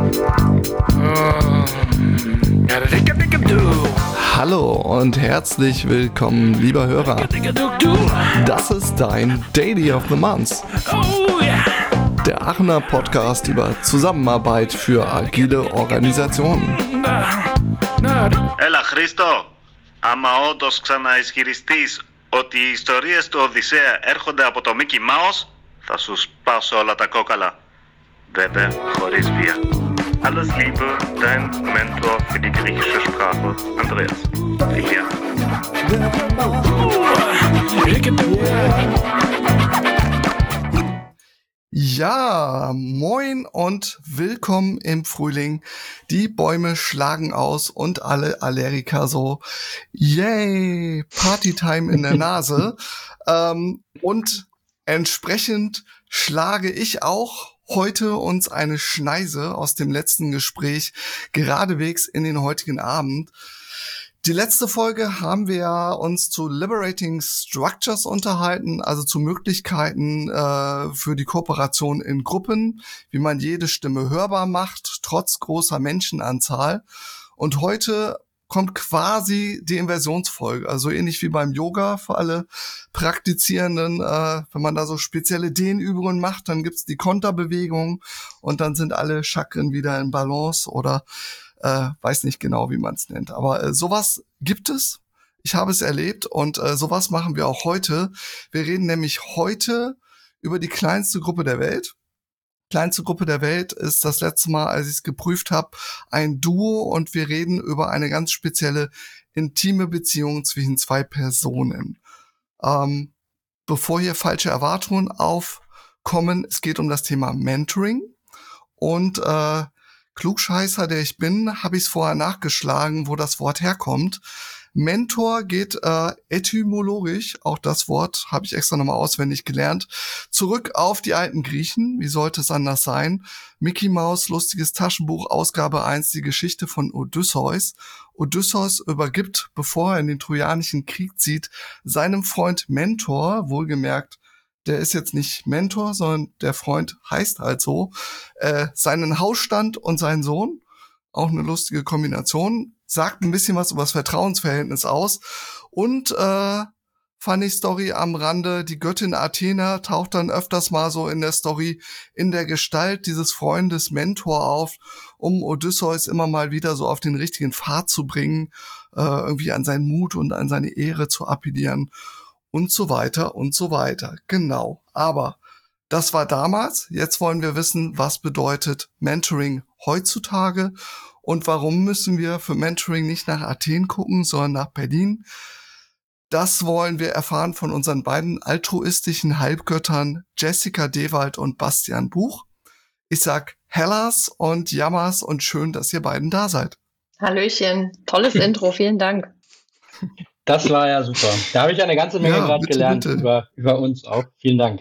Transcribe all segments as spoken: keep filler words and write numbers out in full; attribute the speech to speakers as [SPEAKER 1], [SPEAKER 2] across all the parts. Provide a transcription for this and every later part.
[SPEAKER 1] Hallo und herzlich willkommen, lieber Hörer. Das ist dein Daily of the Month. Der Aachener Podcast über Zusammenarbeit für agile Organisationen.
[SPEAKER 2] Έλα Χρήστο, άμα όντως ξαναισχυριστείς ότι οι ιστορίες του Οδυσσέα έρχονται από το Mickey Mouse, θα σου σπάσω όλα τα κόκαλα. Βέβαια, χωρίς βία. Alles Liebe, dein Mentor für die griechische Sprache, Andreas. Filia.
[SPEAKER 1] Ja, moin und willkommen im Frühling. Die Bäume schlagen aus und alle Allergiker so, yay, Partytime in der Nase. ähm, und entsprechend schlage ich auch heute uns eine Schneise aus dem letzten Gespräch geradewegs in den heutigen Abend. Die letzte Folge haben wir ja uns zu Liberating Structures unterhalten, also zu Möglichkeiten äh, für die Kooperation in Gruppen, wie man jede Stimme hörbar macht, trotz großer Menschenanzahl. Und heute kommt quasi die Inversionsfolge, also ähnlich wie beim Yoga für alle Praktizierenden. Äh, wenn man da so spezielle Dehnübungen macht, dann gibt's die Konterbewegung und dann sind alle Chakren wieder in Balance oder Äh, weiß nicht genau, wie man es nennt. Aber äh, sowas gibt es. Ich habe es erlebt und äh, sowas machen wir auch heute. Wir reden nämlich heute über die kleinste Gruppe der Welt. Kleinste Gruppe der Welt ist das letzte Mal, als ich es geprüft habe, ein Duo und wir reden über eine ganz spezielle intime Beziehung zwischen zwei Personen. Ähm, bevor hier falsche Erwartungen aufkommen, es geht um das Thema Mentoring und äh, Klugscheißer, der ich bin, habe ich es vorher nachgeschlagen, wo das Wort herkommt. Mentor geht äh, etymologisch, auch das Wort habe ich extra nochmal auswendig gelernt, zurück auf die alten Griechen. Wie sollte es anders sein? Mickey Mouse, lustiges Taschenbuch, Ausgabe eins, die Geschichte von Odysseus. Odysseus übergibt, bevor er in den Trojanischen Krieg zieht, seinem Freund Mentor, wohlgemerkt, der ist jetzt nicht Mentor, sondern der Freund heißt halt so, äh, seinen Hausstand und seinen Sohn, auch eine lustige Kombination, sagt ein bisschen was über das Vertrauensverhältnis aus und äh, funny Story am Rande, die Göttin Athena taucht dann öfters mal so in der Story in der Gestalt dieses Freundes Mentor auf, um Odysseus immer mal wieder so auf den richtigen Pfad zu bringen, äh, irgendwie an seinen Mut und an seine Ehre zu appellieren. Und so weiter und so weiter. Genau. Aber das war damals. Jetzt wollen wir wissen, was bedeutet Mentoring heutzutage und warum müssen wir für Mentoring nicht nach Athen gucken, sondern nach Berlin. Das wollen wir erfahren von unseren beiden altruistischen Halbgöttern Jessica Dewald und Bastian Buch. Ich sag Hellas und Jammers und schön, dass ihr beiden da seid.
[SPEAKER 3] Hallöchen. Tolles Intro. Vielen Dank.
[SPEAKER 4] Das war ja super. Da habe ich eine ganze Menge
[SPEAKER 1] Ja,
[SPEAKER 4] gerade
[SPEAKER 1] bitte,
[SPEAKER 4] gelernt
[SPEAKER 1] bitte.
[SPEAKER 4] Über, über uns auch. Vielen Dank.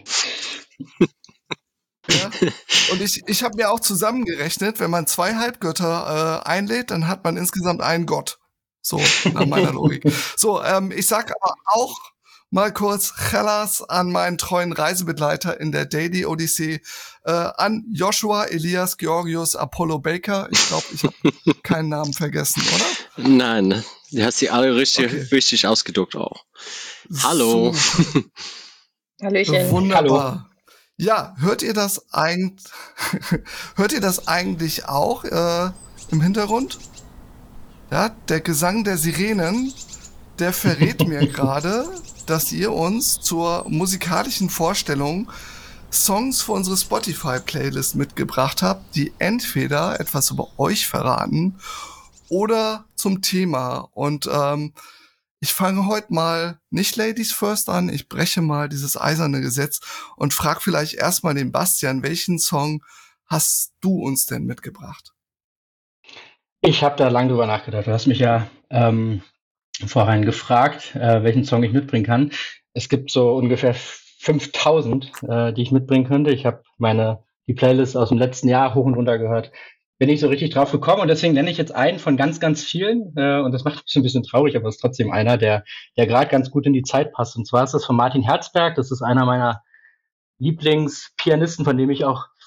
[SPEAKER 1] Ja. Und ich, ich habe mir auch zusammengerechnet, wenn man zwei Halbgötter äh, einlädt, dann hat man insgesamt einen Gott. So, nach meiner Logik. So, ähm, ich sag aber auch mal kurz Hellas an meinen treuen Reisebegleiter in der Daily Odyssee, äh, an Joshua, Elias, Georgius, Apollo Baker. Ich glaube, ich habe keinen Namen vergessen, oder?
[SPEAKER 5] Nein, du hast sie alle richtig,
[SPEAKER 1] Okay.
[SPEAKER 5] richtig ausgedruckt auch. Hallo.
[SPEAKER 1] Super.
[SPEAKER 3] Hallöchen.
[SPEAKER 1] Wunderbar. Ja, hört ihr das eigentlich, hört ihr das eigentlich auch äh, im Hintergrund? Ja, der Gesang der Sirenen, der verrät mir gerade, dass ihr uns zur musikalischen Vorstellung Songs für unsere Spotify-Playlist mitgebracht habt, die entweder etwas über euch verraten oder zum Thema. Und ähm, ich fange heute mal nicht Ladies First an, ich breche mal dieses eiserne Gesetz und frag vielleicht erstmal den Bastian, welchen Song hast du uns denn mitgebracht?
[SPEAKER 4] Ich habe da lange drüber nachgedacht. Du hast mich ja ähm, vorhin gefragt, äh, welchen Song ich mitbringen kann. Es gibt so ungefähr fünftausend, äh, die ich mitbringen könnte. Ich habe meine die Playlist aus dem letzten Jahr hoch und runter gehört. Bin ich so richtig drauf gekommen und deswegen nenne ich jetzt einen von ganz, ganz vielen äh, und das macht mich ein bisschen traurig, aber es ist trotzdem einer, der der gerade ganz gut in die Zeit passt. Und zwar ist das von Martin Herzberg. Das ist einer meiner Lieblingspianisten, von dem ich auch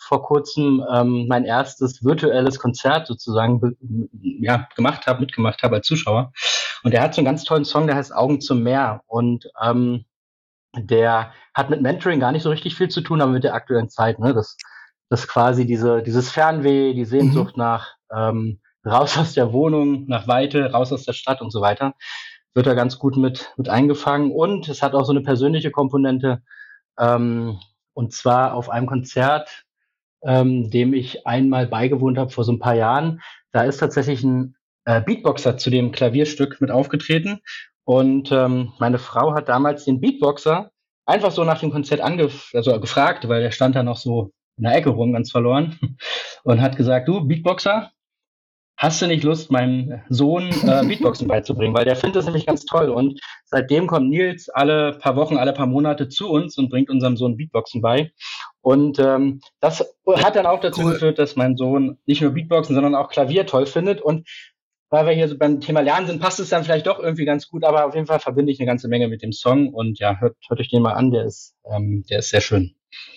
[SPEAKER 4] vor kurzem ähm, mein erstes virtuelles Konzert sozusagen be- ja, gemacht habe, mitgemacht habe als Zuschauer. Und er hat so einen ganz tollen Song, der heißt Augen zum Meer. Und ähm, der hat mit Mentoring gar nicht so richtig viel zu tun, aber mit der aktuellen Zeit. Ne? Das, das quasi diese, dieses Fernweh, die Sehnsucht mhm. nach ähm, raus aus der Wohnung, nach Weite, raus aus der Stadt und so weiter, wird da ganz gut mit, mit eingefangen. Und es hat auch so eine persönliche Komponente, ähm, und zwar auf einem Konzert, ähm, dem ich einmal beigewohnt habe vor so ein paar Jahren. Da ist tatsächlich ein äh, Beatboxer zu dem Klavierstück mit aufgetreten. Und ähm, meine Frau hat damals den Beatboxer einfach so nach dem Konzert angef- also gefragt, weil der stand da noch so in der Ecke rum, ganz verloren, und hat gesagt, du, Beatboxer, hast du nicht Lust, meinem Sohn äh, Beatboxen beizubringen? Weil der findet das nämlich ganz toll. Und seitdem kommt Nils alle paar Wochen, alle paar Monate zu uns und bringt unserem Sohn Beatboxen bei. Und ähm, das hat dann auch dazu cool. geführt, dass mein Sohn nicht nur Beatboxen, sondern auch Klavier toll findet. Und weil wir hier so beim Thema Lernen sind, passt es dann vielleicht doch irgendwie ganz gut. Aber auf jeden Fall verbinde ich eine ganze Menge mit dem Song. Und ja, hört, hört euch den mal an. Der ist, ähm, der ist sehr schön.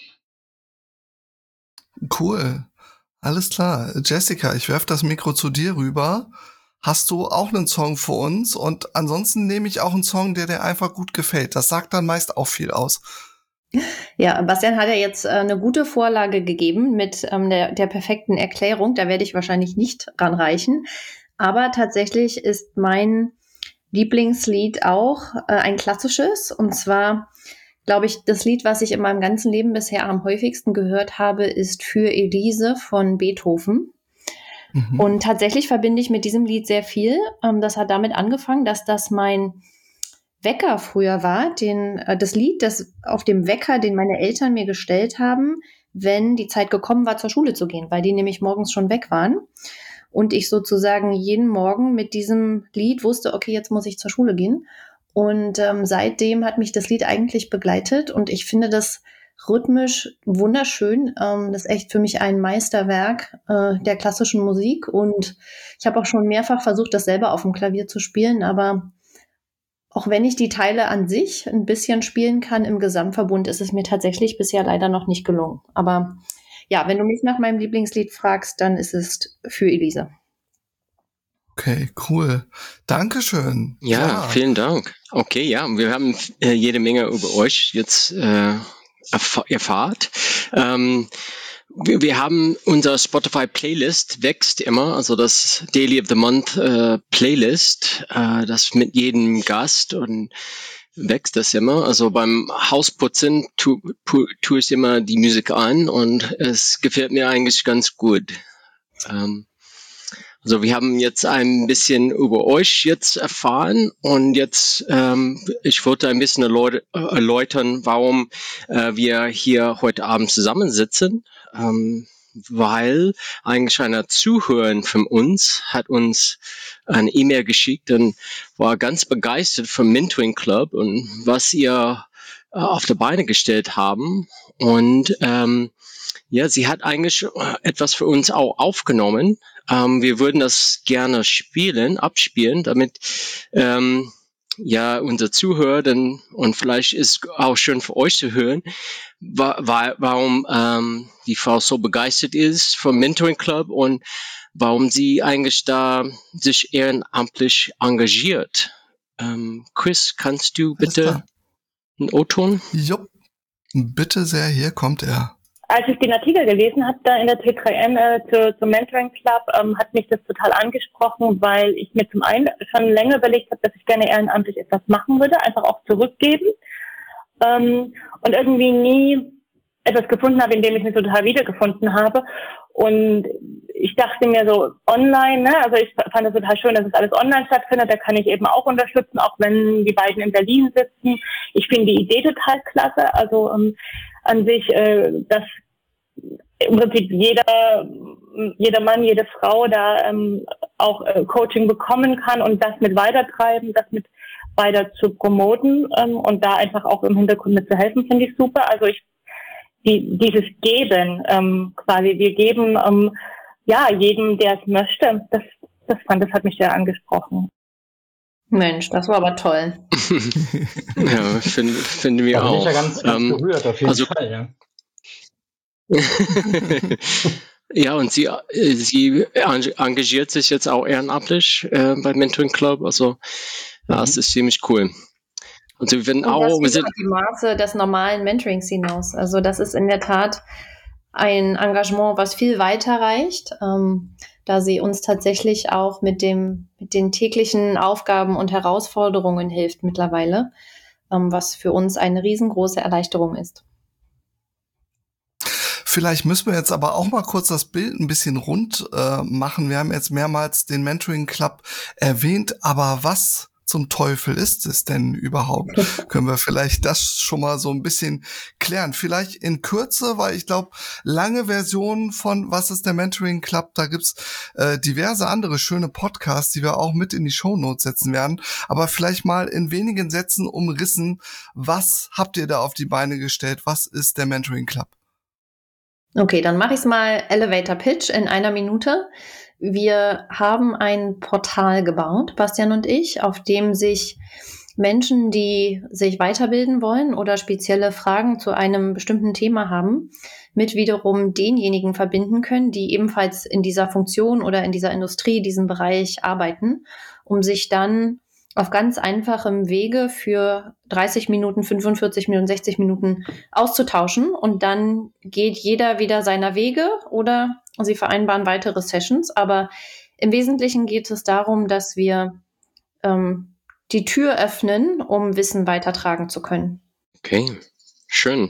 [SPEAKER 1] Cool. Alles klar. Jessica, ich werfe das Mikro zu dir rüber. Hast du auch einen Song für uns? Und ansonsten nehme ich auch einen Song, der dir einfach gut gefällt. Das sagt dann meist auch viel aus.
[SPEAKER 3] Ja, Bastian hat ja jetzt äh, eine gute Vorlage gegeben mit ähm, der, der perfekten Erklärung. Da werde ich wahrscheinlich nicht ranreichen. Aber tatsächlich ist mein Lieblingslied auch äh, ein klassisches. Und zwar, glaube ich, das Lied, was ich in meinem ganzen Leben bisher am häufigsten gehört habe, ist Für Elise von Beethoven. Mhm. Und tatsächlich verbinde ich mit diesem Lied sehr viel. Ähm, das hat damit angefangen, dass das mein Wecker früher war, den, äh, das Lied, das auf dem Wecker, den meine Eltern mir gestellt haben, wenn die Zeit gekommen war, zur Schule zu gehen, weil die nämlich morgens schon weg waren. Und ich sozusagen jeden Morgen mit diesem Lied wusste, okay, jetzt muss ich zur Schule gehen. Und ähm, seitdem hat mich das Lied eigentlich begleitet und ich finde das rhythmisch wunderschön. Ähm, das ist echt für mich ein Meisterwerk äh, der klassischen Musik und ich habe auch schon mehrfach versucht, das selber auf dem Klavier zu spielen, aber auch wenn ich die Teile an sich ein bisschen spielen kann, im Gesamtverbund ist es mir tatsächlich bisher leider noch nicht gelungen. Aber ja, wenn du mich nach meinem Lieblingslied fragst, dann ist es Für Elise.
[SPEAKER 1] Okay, cool. Dankeschön.
[SPEAKER 5] Ja, ja, vielen Dank. Okay, ja, wir haben äh, jede Menge über euch jetzt äh, erf- erfahrt. Ähm, wir, wir haben unser Spotify-Playlist wächst immer, also das Daily of the Month äh, Playlist, äh, das mit jedem Gast und wächst das immer. Also beim Hausputzen tue tu, tu ich immer die Musik an und es gefällt mir eigentlich ganz gut. Ähm, Also wir haben jetzt ein bisschen über euch jetzt erfahren und jetzt, ähm, ich wollte ein bisschen erläut- erläutern, warum äh, wir hier heute Abend zusammensitzen, ähm, weil eigentlich einer Zuhörer von uns hat uns eine E-Mail geschickt und war ganz begeistert vom Mentoring Club und was ihr äh, auf die Beine gestellt haben und ähm, ja, sie hat eigentlich etwas für uns auch aufgenommen. Ähm, wir würden das gerne spielen, abspielen, damit ähm, ja unser Zuhörer dann, und vielleicht ist auch schön für euch zu hören, wa- wa- warum ähm, die Frau so begeistert ist vom Mentoring Club und warum sie eigentlich da sich ehrenamtlich engagiert. Ähm, Chris, kannst du bitte einen O-Ton?
[SPEAKER 1] Jupp, bitte sehr, hier kommt er.
[SPEAKER 6] Als ich den Artikel gelesen habe, da in der T drei N äh, zu, zum Mentoring Club, ähm, hat mich das total angesprochen, weil ich mir zum einen schon länger überlegt habe, dass ich gerne ehrenamtlich etwas machen würde, einfach auch zurückgeben ähm, und irgendwie nie etwas gefunden habe, in dem ich mich total wiedergefunden habe. Und ich dachte mir so, online, ne, also ich fand es total schön, dass es alles online stattfindet, da kann ich eben auch unterstützen, auch wenn die beiden in Berlin sitzen. Ich finde die Idee total klasse, also ähm, an sich, äh, dass im Prinzip jeder, jeder Mann, jede Frau da ähm, auch äh, Coaching bekommen kann und das mit weitertreiben, das mit weiter zu promoten ähm, und da einfach auch im Hintergrund mit zu helfen, finde ich super. Also ich die, dieses Geben, ähm, quasi, wir geben ähm, ja jedem, der es möchte. Das, das fand, das hat mich sehr angesprochen.
[SPEAKER 3] Mensch, das war aber toll.
[SPEAKER 5] Ja, finden find wir
[SPEAKER 4] da bin
[SPEAKER 5] auch.
[SPEAKER 4] ich ja ganz, ganz
[SPEAKER 5] ähm,
[SPEAKER 4] berührt, auf jeden
[SPEAKER 5] also,
[SPEAKER 4] Fall, ja.
[SPEAKER 5] Ja, und sie, äh, sie engagiert sich jetzt auch ehrenamtlich äh, beim Mentoring Club. Also, ja,
[SPEAKER 4] Mhm.
[SPEAKER 5] es ist ziemlich cool. Und sie werden
[SPEAKER 3] Und
[SPEAKER 5] auch,
[SPEAKER 3] das
[SPEAKER 5] wir
[SPEAKER 3] über
[SPEAKER 5] sind,
[SPEAKER 3] die Maße des normalen Mentorings hinaus. Also das ist in der Tat ein Engagement, was viel weiter reicht, ähm, da sie uns tatsächlich auch mit dem, mit den täglichen Aufgaben und Herausforderungen hilft mittlerweile, ähm, was für uns eine riesengroße Erleichterung ist.
[SPEAKER 1] Vielleicht müssen wir jetzt aber auch mal kurz das Bild ein bisschen rund äh, machen. Wir haben jetzt mehrmals den Mentoring Club erwähnt, aber was zum Teufel ist es denn überhaupt? Können wir vielleicht das schon mal so ein bisschen klären? Vielleicht in Kürze, weil ich glaube, lange Versionen von Was ist der Mentoring Club, da gibt's äh, diverse andere schöne Podcasts, die wir auch mit in die Shownotes setzen werden. Aber vielleicht mal in wenigen Sätzen umrissen, was habt ihr da auf die Beine gestellt? Was ist der Mentoring Club?
[SPEAKER 3] Okay, dann mache ich es mal Elevator Pitch in einer Minute. Wir haben ein Portal gebaut, Bastian und ich, auf dem sich Menschen, die sich weiterbilden wollen oder spezielle Fragen zu einem bestimmten Thema haben, mit wiederum denjenigen verbinden können, die ebenfalls in dieser Funktion oder in dieser Industrie, diesem Bereich arbeiten, um sich dann auf ganz einfachem Wege für dreißig Minuten, fünfundvierzig Minuten, sechzig Minuten auszutauschen. Und dann geht jeder wieder seiner Wege oder sie vereinbaren weitere Sessions. Aber im Wesentlichen geht es darum, dass wir ähm, die Tür öffnen, um Wissen weitertragen zu können.
[SPEAKER 5] okay, schön.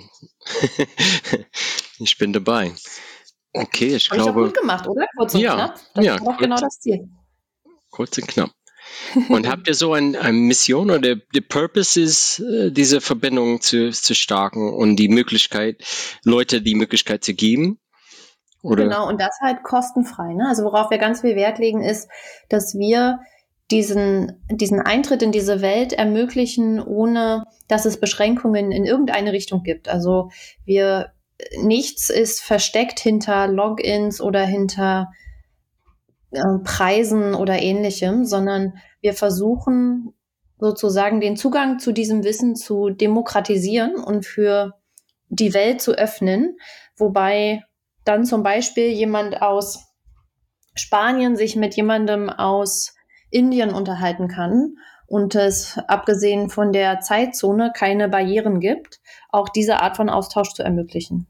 [SPEAKER 5] Ich bin dabei. Okay, ich
[SPEAKER 3] Habe ich doch
[SPEAKER 5] glaube,
[SPEAKER 3] gut gemacht, oder? Kurz und
[SPEAKER 5] ja,
[SPEAKER 3] knapp. Das
[SPEAKER 5] ja,
[SPEAKER 3] war doch
[SPEAKER 5] kurz,
[SPEAKER 3] genau das Ziel.
[SPEAKER 5] kurz und knapp. Und habt ihr so ein, eine Mission oder der, der Purpose ist, äh, diese Verbindung zu, zu starken und die Möglichkeit, Leute die Möglichkeit zu geben? Oder?
[SPEAKER 3] Genau, und das halt kostenfrei. Ne? Also worauf wir ganz viel Wert legen, ist, dass wir diesen, diesen Eintritt in diese Welt ermöglichen, ohne dass es Beschränkungen in irgendeine Richtung gibt. Also wir, nichts ist versteckt hinter Logins oder hinter äh, Preisen oder ähnlichem, sondern wir versuchen sozusagen den Zugang zu diesem Wissen zu demokratisieren und für die Welt zu öffnen, wobei dann zum Beispiel jemand aus Spanien sich mit jemandem aus Indien unterhalten kann und es abgesehen von der Zeitzone keine Barrieren gibt, auch diese Art von Austausch zu ermöglichen.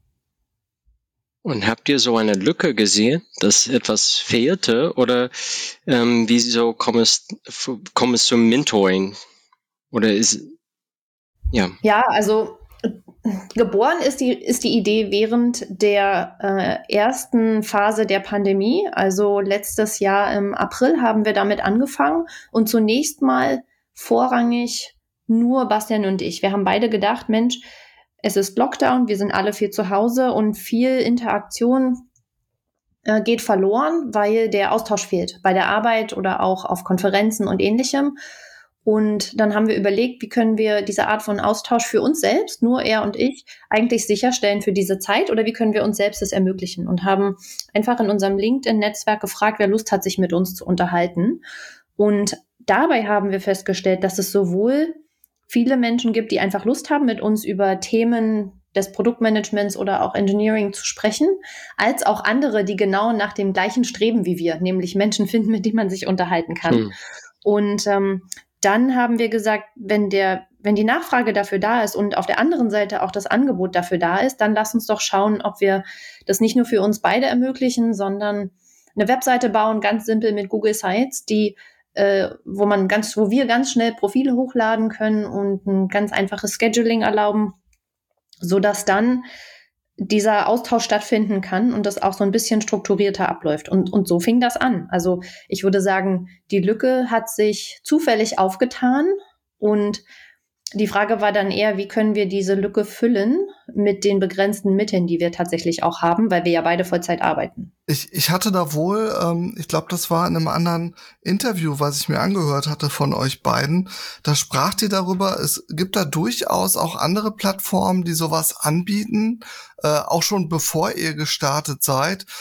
[SPEAKER 5] Und habt ihr so eine Lücke gesehen, dass etwas fehlte? Oder ähm, wieso kommt es, kommt es zum Mentoring? Oder ist, ja.
[SPEAKER 3] Ja, also geboren ist die, ist die Idee während der äh, ersten Phase der Pandemie. Also letztes Jahr im April haben wir damit angefangen und zunächst mal vorrangig nur Bastian und ich. Wir haben beide gedacht, Mensch, es ist Lockdown, wir sind alle viel zu Hause und viel Interaktion äh, geht verloren, weil der Austausch fehlt bei der Arbeit oder auch auf Konferenzen und ähnlichem. Und dann haben wir überlegt, wie können wir diese Art von Austausch für uns selbst, nur er und ich, eigentlich sicherstellen für diese Zeit oder wie können wir uns selbst das ermöglichen und haben einfach in unserem LinkedIn-Netzwerk gefragt, wer Lust hat, sich mit uns zu unterhalten. Und dabei haben wir festgestellt, dass es sowohl viele Menschen gibt, die einfach Lust haben, mit uns über Themen des Produktmanagements oder auch Engineering zu sprechen, als auch andere, die genau nach dem gleichen streben wie wir, nämlich Menschen finden, mit denen man sich unterhalten kann. Hm. Und ähm, dann haben wir gesagt, wenn der, wenn die Nachfrage dafür da ist und auf der anderen Seite auch das Angebot dafür da ist, dann lass uns doch schauen, ob wir das nicht nur für uns beide ermöglichen, sondern eine Webseite bauen, ganz simpel mit Google Sites, die äh, wo man ganz, wo wir ganz schnell Profile hochladen können und ein ganz einfaches Scheduling erlauben, so dass dann dieser Austausch stattfinden kann und das auch so ein bisschen strukturierter abläuft. Und, und so fing das an. Also ich würde sagen, die Lücke hat sich zufällig aufgetan und die Frage war dann eher, wie können wir diese Lücke füllen mit den begrenzten Mitteln, die wir tatsächlich auch haben, weil wir ja beide Vollzeit arbeiten.
[SPEAKER 1] Ich, ich hatte da wohl, ähm, ich glaube, das war in einem anderen Interview, was ich mir angehört hatte von euch beiden, da spracht ihr darüber, es gibt da durchaus auch andere Plattformen, die sowas anbieten, äh, auch schon bevor ihr gestartet seid.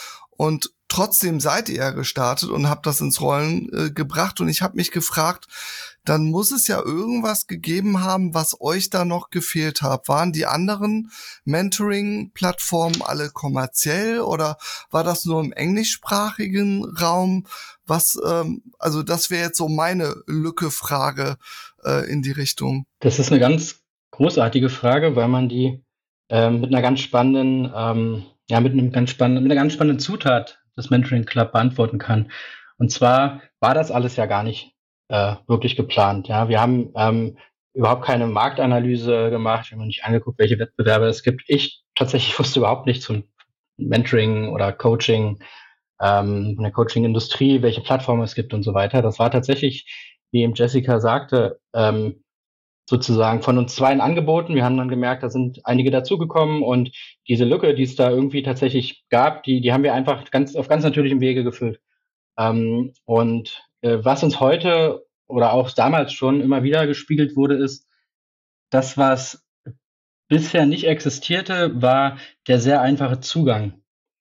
[SPEAKER 1] und trotzdem seid ihr ja gestartet und habt das ins Rollen äh, gebracht. Und ich habe mich gefragt, dann muss es ja irgendwas gegeben haben, was euch da noch gefehlt hat. Waren die anderen Mentoring-Plattformen alle kommerziell oder war das nur im englischsprachigen Raum? Was, ähm, also das wäre jetzt so meine Lücke-Frage äh, in die Richtung.
[SPEAKER 4] Das ist eine ganz großartige Frage, weil man die ähm, mit einer ganz spannenden, ähm, ja, mit einem ganz spannenden, mit einer ganz spannenden Zutat des Mentoring Club beantworten kann. Und zwar war das alles ja gar nicht äh, wirklich geplant. Ja, wir haben ähm, überhaupt keine Marktanalyse gemacht, wir haben nicht angeguckt, welche Wettbewerbe es gibt. Ich tatsächlich wusste überhaupt nichts zum Mentoring oder Coaching, ähm, von der Coaching-Industrie, welche Plattformen es gibt und so weiter. Das war tatsächlich, wie eben Jessica sagte, ähm, sozusagen von uns zweien angeboten. Wir haben dann gemerkt, da sind einige dazugekommen und diese Lücke, die es da irgendwie tatsächlich gab, die, die haben wir einfach ganz auf ganz natürlichem Wege gefüllt. Ähm, und äh, was uns heute oder auch damals schon immer wieder gespiegelt wurde, ist, das, was bisher nicht existierte, war der sehr einfache Zugang.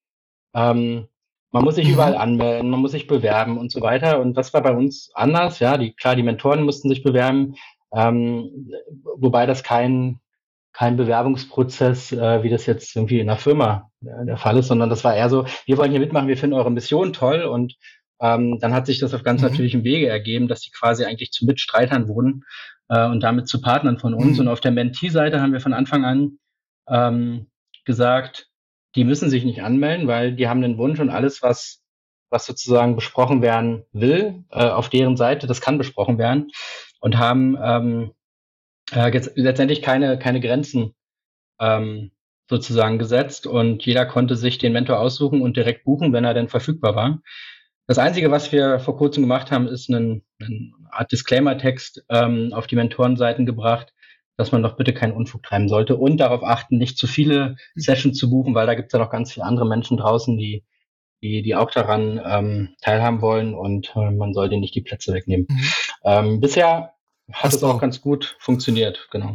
[SPEAKER 4] Ähm, man muss sich
[SPEAKER 1] Mhm.
[SPEAKER 4] überall anmelden, man muss sich bewerben und so weiter. Und das war bei uns anders. Ja, die, klar, die Mentoren mussten sich bewerben, ähm, wobei das kein, kein Bewerbungsprozess, äh, wie das jetzt irgendwie in einer Firma äh, der Fall ist, sondern das war eher so, wir wollen hier mitmachen, wir finden eure Mission toll. Und ähm, dann hat sich das auf ganz
[SPEAKER 1] Mhm.
[SPEAKER 4] natürlichem Wege ergeben, dass die quasi eigentlich zu Mitstreitern wurden äh, und damit zu Partnern von uns.
[SPEAKER 1] Mhm.
[SPEAKER 4] Und auf der Mentee-Seite haben wir von Anfang an ähm, gesagt, die müssen sich nicht anmelden, weil die haben den Wunsch und alles, was, was sozusagen besprochen werden will, äh, auf deren Seite, das kann besprochen werden und haben ähm, äh, jetzt letztendlich keine, keine Grenzen ähm, sozusagen gesetzt und jeder konnte sich den Mentor aussuchen und direkt buchen, wenn er denn verfügbar war. Das Einzige, was wir vor kurzem gemacht haben, ist einen, eine Art Disclaimer-Text ähm, auf die Mentorenseiten gebracht, dass man doch bitte keinen Unfug treiben sollte und darauf achten, nicht zu viele Sessions zu buchen, weil da gibt es ja noch ganz viele andere Menschen draußen, die, die, die auch daran ähm, teilhaben wollen und äh, man soll denen nicht die Plätze wegnehmen.
[SPEAKER 1] Mhm.
[SPEAKER 4] Ähm, bisher hat
[SPEAKER 1] Ach
[SPEAKER 4] es
[SPEAKER 1] so.
[SPEAKER 4] auch ganz gut funktioniert, genau.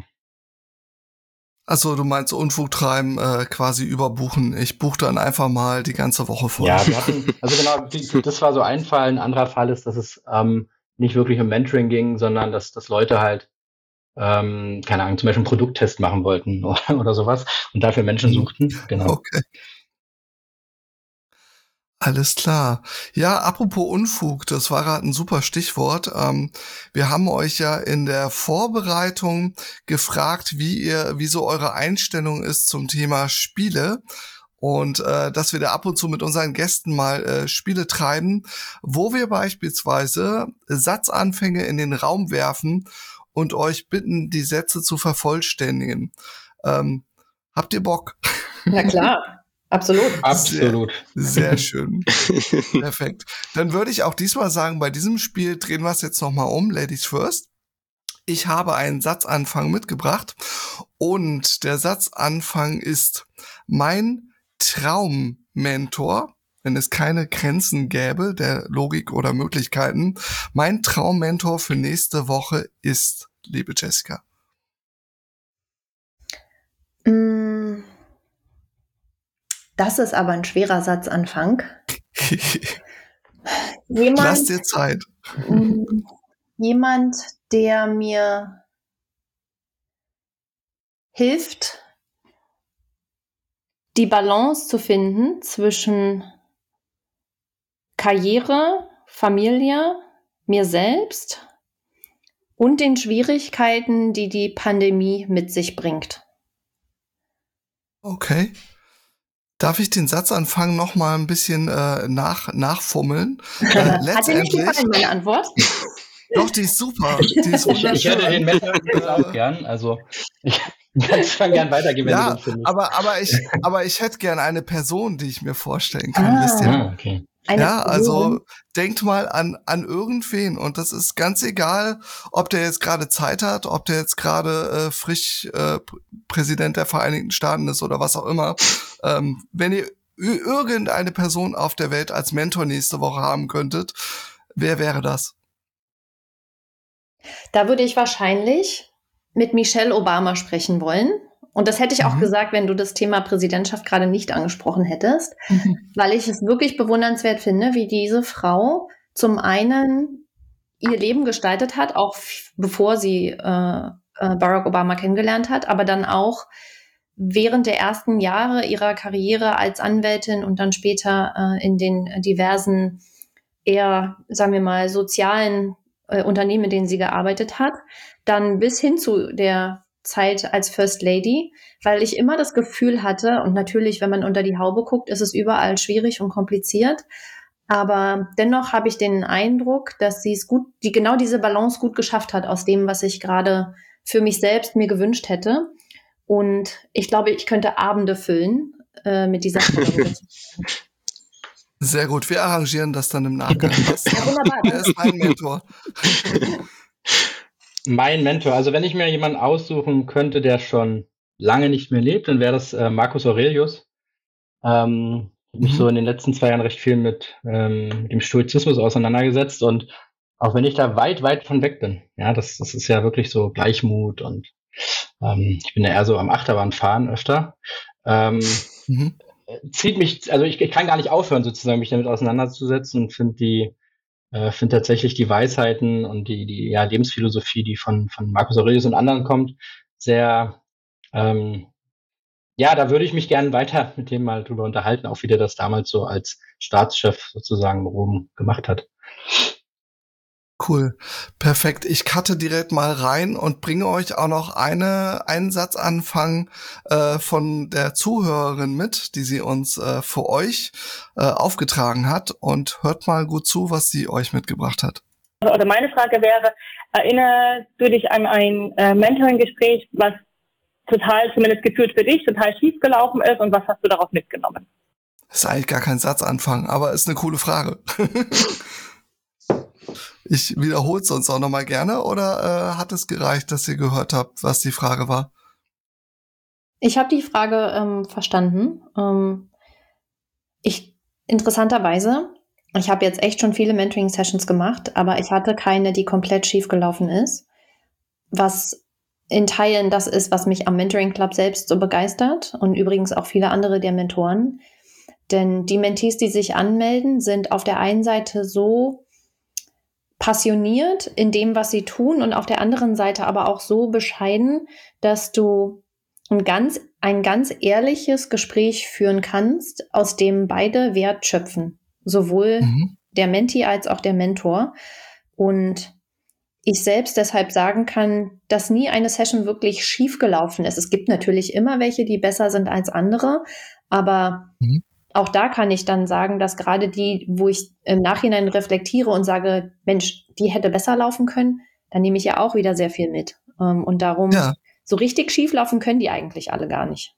[SPEAKER 1] Also du meinst Unfug treiben, äh, quasi überbuchen. Ich buche dann einfach mal die ganze Woche voll.
[SPEAKER 4] Ja, wir hatten, also genau, die, das war so ein Fall. Ein anderer Fall ist, dass es ähm, nicht wirklich um Mentoring ging, sondern dass, dass Leute halt, ähm, keine Ahnung, zum Beispiel einen Produkttest machen wollten oder, oder sowas und dafür Menschen
[SPEAKER 1] Mhm.
[SPEAKER 4] suchten. Genau.
[SPEAKER 1] Okay. Alles klar. Ja, apropos Unfug, das war gerade ein super Stichwort. Ähm, wir haben euch ja in der Vorbereitung gefragt, wie ihr, wie so eure Einstellung ist zum Thema Spiele. Und äh, dass wir da ab und zu mit unseren Gästen mal äh, Spiele treiben, wo wir beispielsweise Satzanfänge in den Raum werfen und euch bitten, die Sätze zu vervollständigen. Ähm, habt ihr Bock?
[SPEAKER 3] Na klar, absolut.
[SPEAKER 4] Absolut.
[SPEAKER 1] Sehr, sehr schön. Perfekt. Dann würde ich auch diesmal sagen, bei diesem Spiel drehen wir es jetzt nochmal um, Ladies first. Ich habe einen Satzanfang mitgebracht und der Satzanfang ist: Mein Traummentor, wenn es keine Grenzen gäbe der Logik oder Möglichkeiten, mein Traummentor für nächste Woche ist, liebe Jessica.
[SPEAKER 3] Das ist aber ein schwerer Satzanfang. Jemand,
[SPEAKER 1] Lass dir Zeit.
[SPEAKER 3] Jemand, der mir hilft, die Balance zu finden zwischen Karriere, Familie, mir selbst und den Schwierigkeiten, die die Pandemie mit sich bringt.
[SPEAKER 1] Okay. Darf ich den Satzanfang noch mal ein bisschen äh, nach, nachfummeln? Äh,
[SPEAKER 3] Hat dir nicht gefallen, meine Antwort?
[SPEAKER 1] Doch, die ist super. Die ist
[SPEAKER 4] ich, ich hätte den Mentor auch gern. Also ich kann es schon gern weitergeben, wenn
[SPEAKER 1] ja,
[SPEAKER 4] du den findest.
[SPEAKER 1] aber, aber, ich, aber ich hätte gern eine Person, die ich mir vorstellen kann,
[SPEAKER 3] Ah.
[SPEAKER 1] wisst ihr?
[SPEAKER 4] Ah, okay.
[SPEAKER 3] Eine
[SPEAKER 1] Ja,
[SPEAKER 3] Person.
[SPEAKER 1] also denkt mal an, an irgendwen und das ist ganz egal, ob der jetzt gerade Zeit hat, ob der jetzt gerade äh, frisch äh, Präsident der Vereinigten Staaten ist oder was auch immer. Ähm, wenn ihr ü- irgendeine Person auf der Welt als Mentor nächste Woche haben könntet, wer wäre das?
[SPEAKER 3] Da würde ich wahrscheinlich mit Michelle Obama sprechen wollen Und das hätte ich auch
[SPEAKER 1] Mhm.
[SPEAKER 3] gesagt, wenn du das Thema Präsidentschaft gerade nicht angesprochen hättest,
[SPEAKER 1] Mhm.
[SPEAKER 3] weil ich es wirklich bewundernswert finde, wie diese Frau zum einen ihr Leben gestaltet hat, auch f- bevor sie äh, äh, Barack Obama kennengelernt hat, aber dann auch während der ersten Jahre ihrer Karriere als Anwältin und dann später äh, in den diversen eher, sagen wir mal, sozialen äh, Unternehmen, in denen sie gearbeitet hat, dann bis hin zu der Zeit als First Lady, weil ich immer das Gefühl hatte, und natürlich, wenn man unter die Haube guckt, ist es überall schwierig und kompliziert, aber dennoch habe ich den Eindruck, dass sie es gut, die genau diese Balance gut geschafft hat aus dem, was ich gerade für mich selbst mir gewünscht hätte. Und ich glaube, ich könnte Abende füllen äh, mit dieser Frau darüber zu sprechen.
[SPEAKER 1] Sehr gut, wir arrangieren das dann im Nachgang.
[SPEAKER 3] Ja,
[SPEAKER 1] Bastian,
[SPEAKER 3] wunderbar.
[SPEAKER 1] wer ist mein Mentor?
[SPEAKER 4] Mein Mentor, also wenn ich mir jemanden aussuchen könnte, der schon lange nicht mehr lebt, dann wäre das äh, Marcus Aurelius. Ähm, ich habe mich
[SPEAKER 1] Mhm.
[SPEAKER 4] so in den letzten zwei Jahren recht viel mit, ähm, mit dem Stoizismus auseinandergesetzt und auch wenn ich da weit, weit von weg bin, ja, das, das ist ja wirklich so Gleichmut und ähm, ich bin ja eher so am Achterbahnfahren öfter. Ähm,
[SPEAKER 1] Mhm.
[SPEAKER 4] zieht mich, also ich, ich kann gar nicht aufhören, sozusagen, mich damit auseinanderzusetzen und finde die, äh, finde tatsächlich die Weisheiten und die, die ja, Lebensphilosophie, die von, von Marcus Aurelius und anderen kommt, sehr, ähm, ja, da würde ich mich gerne weiter mit dem mal drüber unterhalten, auch wie der das damals so als Staatschef sozusagen in Rom gemacht hat.
[SPEAKER 1] Cool, perfekt. Ich cutte direkt mal rein und bringe euch auch noch eine, einen Satzanfang äh, von der Zuhörerin mit, die sie uns äh, für euch äh, aufgetragen hat. Und hört mal gut zu, was sie euch mitgebracht hat.
[SPEAKER 6] Oder meine Frage wäre, erinnerst du dich an ein äh, Mentoring-Gespräch, was total, zumindest gefühlt für dich, total schief gelaufen ist und was hast du daraus mitgenommen?
[SPEAKER 1] Das ist eigentlich gar kein Satzanfang, aber ist eine coole Frage. Ich wiederhole es sonst auch noch mal gerne, oder äh, hat es gereicht, dass ihr gehört habt, was die Frage war?
[SPEAKER 3] Ich habe die Frage ähm, verstanden. Ähm, ich interessanterweise, ich habe jetzt echt schon viele Mentoring-Sessions gemacht, aber ich hatte keine, die komplett schief gelaufen ist. Was in Teilen das ist, was mich am Mentoring Club selbst so begeistert und übrigens auch viele andere der Mentoren. Denn die Mentees, die sich anmelden, sind auf der einen Seite so passioniert in dem, was sie tun und auf der anderen Seite aber auch so bescheiden, dass du ein ganz, ein ganz ehrliches Gespräch führen kannst, aus dem beide Wert schöpfen. Sowohl
[SPEAKER 1] Mhm.
[SPEAKER 3] der Mentee als auch der Mentor. Und ich selbst deshalb sagen kann, dass nie eine Session wirklich schief gelaufen ist. Es gibt natürlich immer welche, die besser sind als andere, aber
[SPEAKER 1] Mhm.
[SPEAKER 3] auch da kann ich dann sagen, dass gerade die, wo ich im Nachhinein reflektiere und sage, Mensch, die hätte besser laufen können, dann nehme ich ja auch wieder sehr viel mit. Und darum,
[SPEAKER 1] Ja.
[SPEAKER 3] so richtig schief laufen können die eigentlich alle gar nicht.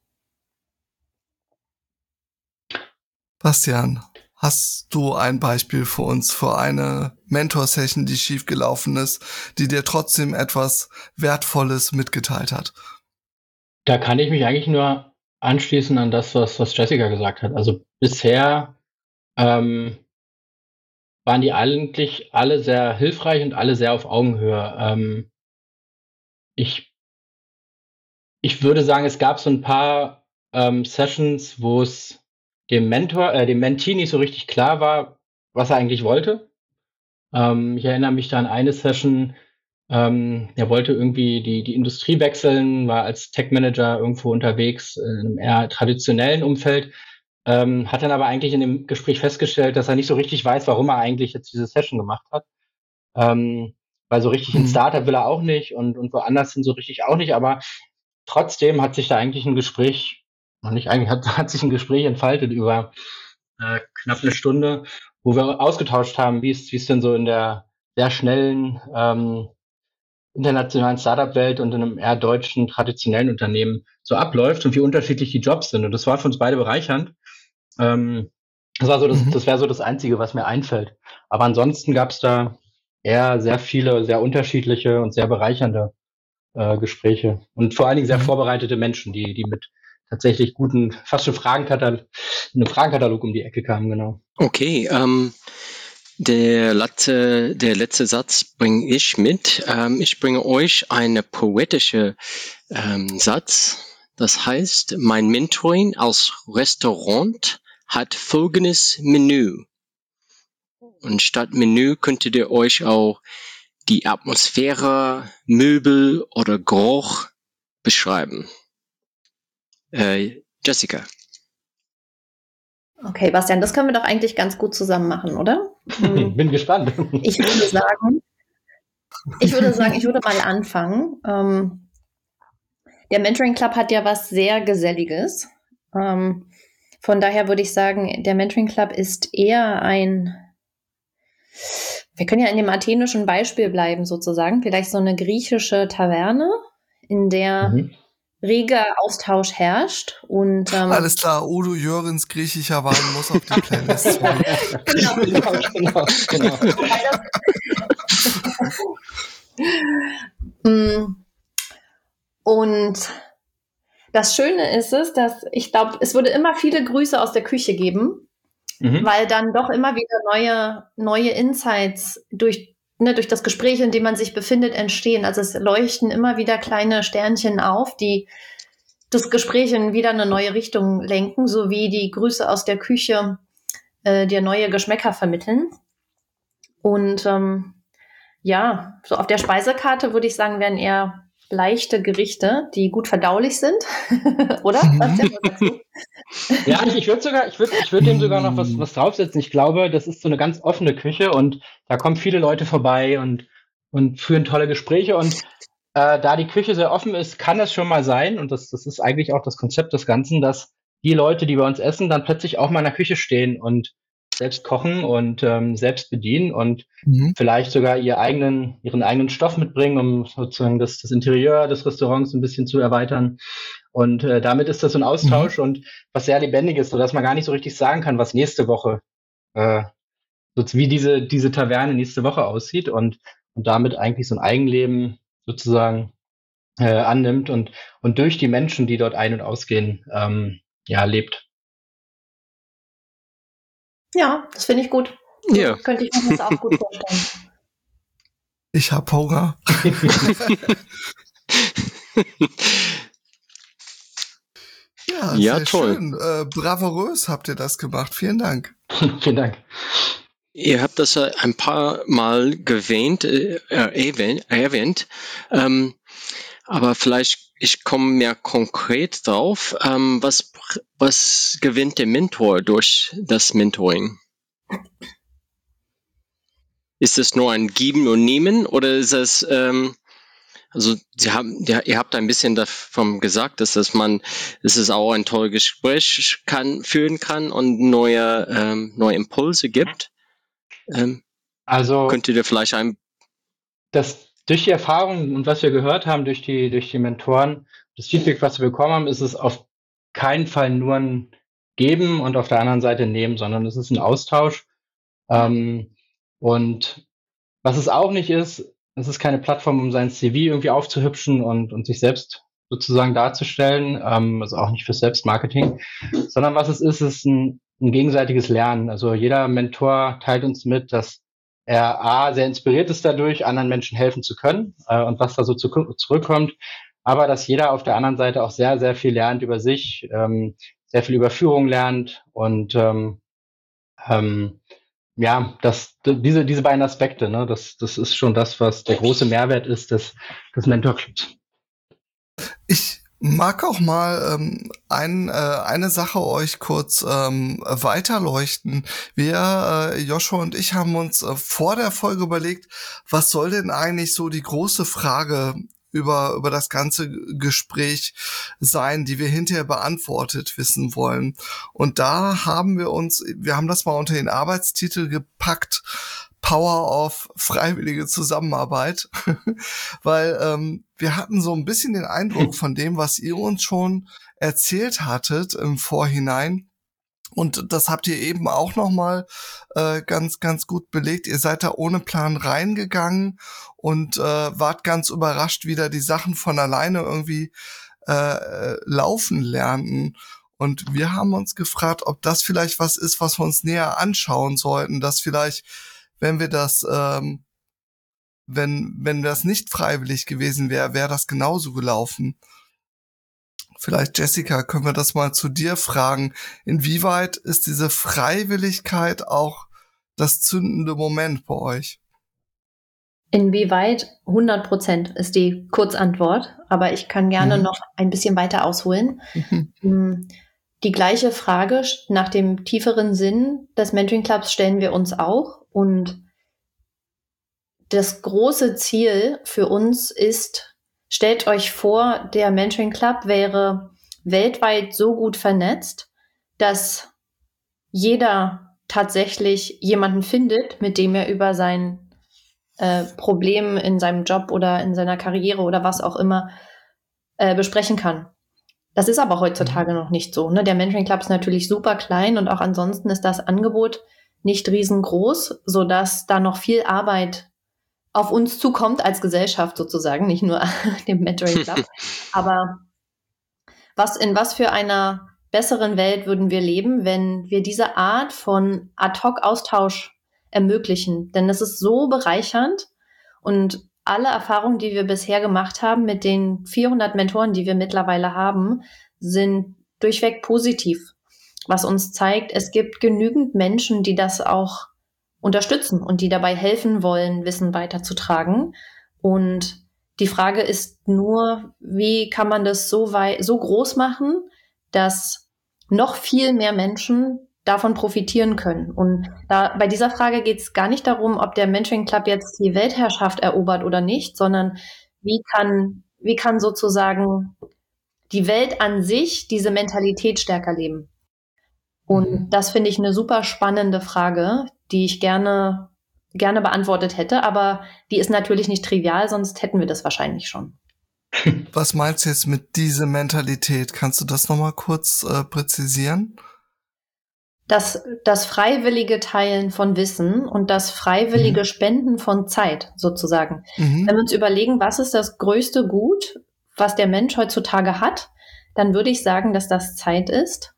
[SPEAKER 1] Bastian, hast du ein Beispiel für uns für eine Mentor-Session, die schief gelaufen ist, die dir trotzdem etwas Wertvolles mitgeteilt hat?
[SPEAKER 4] Da kann ich mich eigentlich nur anschließen an das, was, was Jessica gesagt hat. Also bisher ähm, waren die eigentlich alle sehr hilfreich und alle sehr auf Augenhöhe. Ähm, ich, ich würde sagen, es gab so ein paar ähm, Sessions, wo es dem Mentor, äh, dem Mentee nicht so richtig klar war, was er eigentlich wollte. Ähm, ich erinnere mich da an eine Session, ähm, er wollte irgendwie die, die Industrie wechseln, war als Tech-Manager irgendwo unterwegs in einem eher traditionellen Umfeld, ähm, hat dann aber eigentlich in dem Gespräch festgestellt, dass er nicht so richtig weiß, warum er eigentlich jetzt diese Session gemacht hat. Ähm, weil so richtig ein
[SPEAKER 1] Mhm.
[SPEAKER 4] Startup will er auch nicht und, und woanders hin so richtig auch nicht, aber trotzdem hat sich da eigentlich ein Gespräch, noch nicht eigentlich, hat, hat sich ein Gespräch entfaltet über äh, knapp eine Stunde, wo wir ausgetauscht haben, wie es, wie es denn so in der sehr schnellen ähm, internationalen Startup-Welt und in einem eher deutschen, traditionellen Unternehmen so abläuft und wie unterschiedlich die Jobs sind. Und das war für uns beide bereichernd. Ähm, das war so, das,
[SPEAKER 1] Mhm.
[SPEAKER 4] das wäre so das Einzige, was mir einfällt. Aber ansonsten gab es da eher sehr viele, sehr unterschiedliche und sehr bereichernde äh, Gespräche. Und vor allen Dingen sehr
[SPEAKER 1] Mhm.
[SPEAKER 4] vorbereitete Menschen, die, die mit tatsächlich guten, fast schon Fragenkatalog, einem Fragenkatalog um die Ecke kamen, genau.
[SPEAKER 5] Okay, ähm, der letzte, der letzte Satz bringe ich mit. Ähm, ich bringe euch einen poetischen ähm, Satz, Das heißt, mein Mentoring als Restaurant hat folgendes Menü. Und statt Menü könntet ihr euch auch die Atmosphäre, Möbel oder Geruch beschreiben. Äh, Jessica.
[SPEAKER 3] Okay, Bastian, das können wir doch eigentlich ganz gut zusammen machen, oder? Hm,
[SPEAKER 4] Bin gespannt.
[SPEAKER 3] Ich würde sagen, ich würde sagen, ich würde mal anfangen. Ähm, der Mentoring Club hat ja was sehr Geselliges. Ähm, von daher würde ich sagen, der Mentoring Club ist eher ein, wir können ja in dem athenischen Beispiel bleiben sozusagen, vielleicht so eine griechische Taverne, in der
[SPEAKER 4] Mhm.
[SPEAKER 3] reger Austausch herrscht und ähm,
[SPEAKER 1] Alles klar, Udo Jörgens griechischer Wein muss auf die Playlist. Sorry.
[SPEAKER 3] genau.
[SPEAKER 4] genau, genau, genau.
[SPEAKER 3] Mm, Und das Schöne ist es, dass ich glaube, es würde immer viele Grüße aus der Küche geben,
[SPEAKER 4] Mhm.
[SPEAKER 3] weil dann doch immer wieder neue, neue Insights durch, ne, durch das Gespräch, in dem man sich befindet, entstehen. Also es leuchten immer wieder kleine Sternchen auf, die das Gespräch in wieder eine neue Richtung lenken, sowie die Grüße aus der Küche äh, dir neue Geschmäcker vermitteln. Und ähm, ja, so auf der Speisekarte würde ich sagen, werden eher leichte Gerichte, die gut verdaulich sind. Oder? Bastian, was sagst du?
[SPEAKER 4] Ja, ich, ich würde sogar, ich würde, ich würde dem sogar noch was, was draufsetzen. Ich glaube, das ist so eine ganz offene Küche und da kommen viele Leute vorbei und, und führen tolle Gespräche und äh, da die Küche sehr offen ist, kann es schon mal sein, und das, das ist eigentlich auch das Konzept des Ganzen, dass die Leute, die bei uns essen, dann plötzlich auch mal in der Küche stehen und selbst kochen und ähm, selbst bedienen und
[SPEAKER 1] Mhm.
[SPEAKER 4] vielleicht sogar ihr eigenen, ihren eigenen Stoff mitbringen, um sozusagen das, das Interieur des Restaurants ein bisschen zu erweitern. Und äh, damit ist das so ein Austausch
[SPEAKER 1] Mhm.
[SPEAKER 4] und was sehr lebendig ist, sodass man gar nicht so richtig sagen kann, was nächste Woche, äh, so wie diese, diese Taverne nächste Woche aussieht und, und damit eigentlich so ein Eigenleben sozusagen äh, annimmt und, und durch die Menschen, die dort ein- und ausgehen, ähm, ja, lebt.
[SPEAKER 3] Ja, das finde ich gut.
[SPEAKER 5] Ja.
[SPEAKER 3] Könnte ich mir das auch gut vorstellen.
[SPEAKER 1] Ich hab Hunger. Ja,
[SPEAKER 5] Ja,
[SPEAKER 1] sehr
[SPEAKER 5] toll.
[SPEAKER 1] schön. Äh, bravourös habt ihr das gemacht. Vielen Dank.
[SPEAKER 4] Vielen Dank.
[SPEAKER 5] Ihr habt das äh, ein paar Mal erwähnt, äh, erwähnt, erwähnt. Ähm, aber vielleicht, ich komme mehr konkret drauf. Ähm, was, was gewinnt der Mentor durch das Mentoring? Ist es nur ein Geben und Nehmen oder ist es, ähm, also Sie haben, ja, ihr habt ein bisschen davon gesagt, dass das man, dass es auch ein tolles Gespräch kann, führen kann und neue, ähm, neue Impulse gibt? Ähm,
[SPEAKER 4] Also
[SPEAKER 5] könntet ihr vielleicht ein
[SPEAKER 4] das durch die Erfahrung und was wir gehört haben durch die, durch die Mentoren, das Feedback, was wir bekommen haben, ist es auf keinen Fall nur ein Geben und auf der anderen Seite Nehmen, sondern es ist ein Austausch. Ähm, und was es auch nicht ist, es ist keine Plattform, um sein C V irgendwie aufzuhübschen und, und sich selbst sozusagen darzustellen, ähm, also auch nicht für Selbstmarketing, sondern was es ist, ist ein, ein gegenseitiges Lernen. Also jeder Mentor teilt uns mit, dass er A, sehr inspiriert ist dadurch, anderen Menschen helfen zu können äh, und was da so zu, zurückkommt, aber dass jeder auf der anderen Seite auch sehr, sehr viel lernt über sich, ähm, sehr viel über Führung lernt und ähm, ähm, ja, das, diese, diese beiden Aspekte, ne, das, das ist schon das, was der große Mehrwert ist des, des Mentor-Clubs.
[SPEAKER 1] Ich mag auch mal ähm, ein, äh, eine Sache euch kurz ähm, weiterleuchten. Wir, äh, Joshua und ich, haben uns äh, vor der Folge überlegt, was soll denn eigentlich so die große Frage über über das ganze Gespräch sein, die wir hinterher beantwortet wissen wollen. Und da haben wir uns, wir haben das mal unter den Arbeitstitel gepackt, Power of freiwillige Zusammenarbeit, weil ähm, wir hatten so ein bisschen den Eindruck von dem, was ihr uns schon erzählt hattet im Vorhinein. Und das habt ihr eben auch noch mal äh, ganz, ganz gut belegt. Ihr seid da ohne Plan reingegangen und äh, wart ganz überrascht, wie da die Sachen von alleine irgendwie äh, laufen lernten. Und wir haben uns gefragt, ob das vielleicht was ist, was wir uns näher anschauen sollten, dass vielleicht, wenn wir das, ähm, wenn, wenn das nicht freiwillig gewesen wäre, wäre das genauso gelaufen. Vielleicht, Jessica, können wir das mal zu dir fragen. Inwieweit ist diese Freiwilligkeit auch das zündende Moment bei euch?
[SPEAKER 3] Inwieweit? hundert Prozent ist die Kurzantwort, aber ich kann gerne
[SPEAKER 1] Mhm.
[SPEAKER 3] noch ein bisschen weiter ausholen.
[SPEAKER 1] Mhm.
[SPEAKER 3] Mm, Die gleiche Frage nach dem tieferen Sinn des Mentoring Clubs stellen wir uns auch, und das große Ziel für uns ist, stellt euch vor, der Mentoring Club wäre weltweit so gut vernetzt, dass jeder tatsächlich jemanden findet, mit dem er über sein äh, Problem in seinem Job oder in seiner Karriere oder was auch immer äh, besprechen kann. Das ist aber heutzutage noch nicht so. Ne? Der Mentoring Club ist natürlich super klein und auch ansonsten ist das Angebot nicht riesengroß, sodass da noch viel Arbeit auf uns zukommt als Gesellschaft sozusagen, nicht nur dem Mentoring Club. Aber was in was für einer besseren Welt würden wir leben, wenn wir diese Art von Ad-hoc-Austausch ermöglichen? Denn es ist so bereichernd, und alle Erfahrungen, die wir bisher gemacht haben mit den vierhundert Mentoren, die wir mittlerweile haben, sind durchweg positiv, was uns zeigt, es gibt genügend Menschen, die das auch unterstützen und die dabei helfen wollen, Wissen weiterzutragen. Und die Frage ist nur, wie kann man das so weit, so groß machen, dass noch viel mehr Menschen davon profitieren können. Und da, bei dieser Frage geht es gar nicht darum, ob der Mentoring Club jetzt die Weltherrschaft erobert oder nicht, sondern wie kann, wie kann sozusagen die Welt an sich diese Mentalität stärker leben. Und
[SPEAKER 1] Mhm.
[SPEAKER 3] das finde ich eine super spannende Frage, die ich gerne, gerne beantwortet hätte, aber die ist natürlich nicht trivial, sonst hätten wir das wahrscheinlich schon.
[SPEAKER 1] Was meinst du jetzt mit dieser Mentalität? Kannst du das nochmal kurz äh, präzisieren?
[SPEAKER 3] Das, das freiwillige Teilen von Wissen und das freiwillige
[SPEAKER 1] Mhm.
[SPEAKER 3] Spenden von Zeit sozusagen.
[SPEAKER 1] Mhm.
[SPEAKER 3] Wenn wir uns überlegen, was ist das größte Gut, was der Mensch heutzutage hat, dann würde ich sagen, dass das Zeit ist.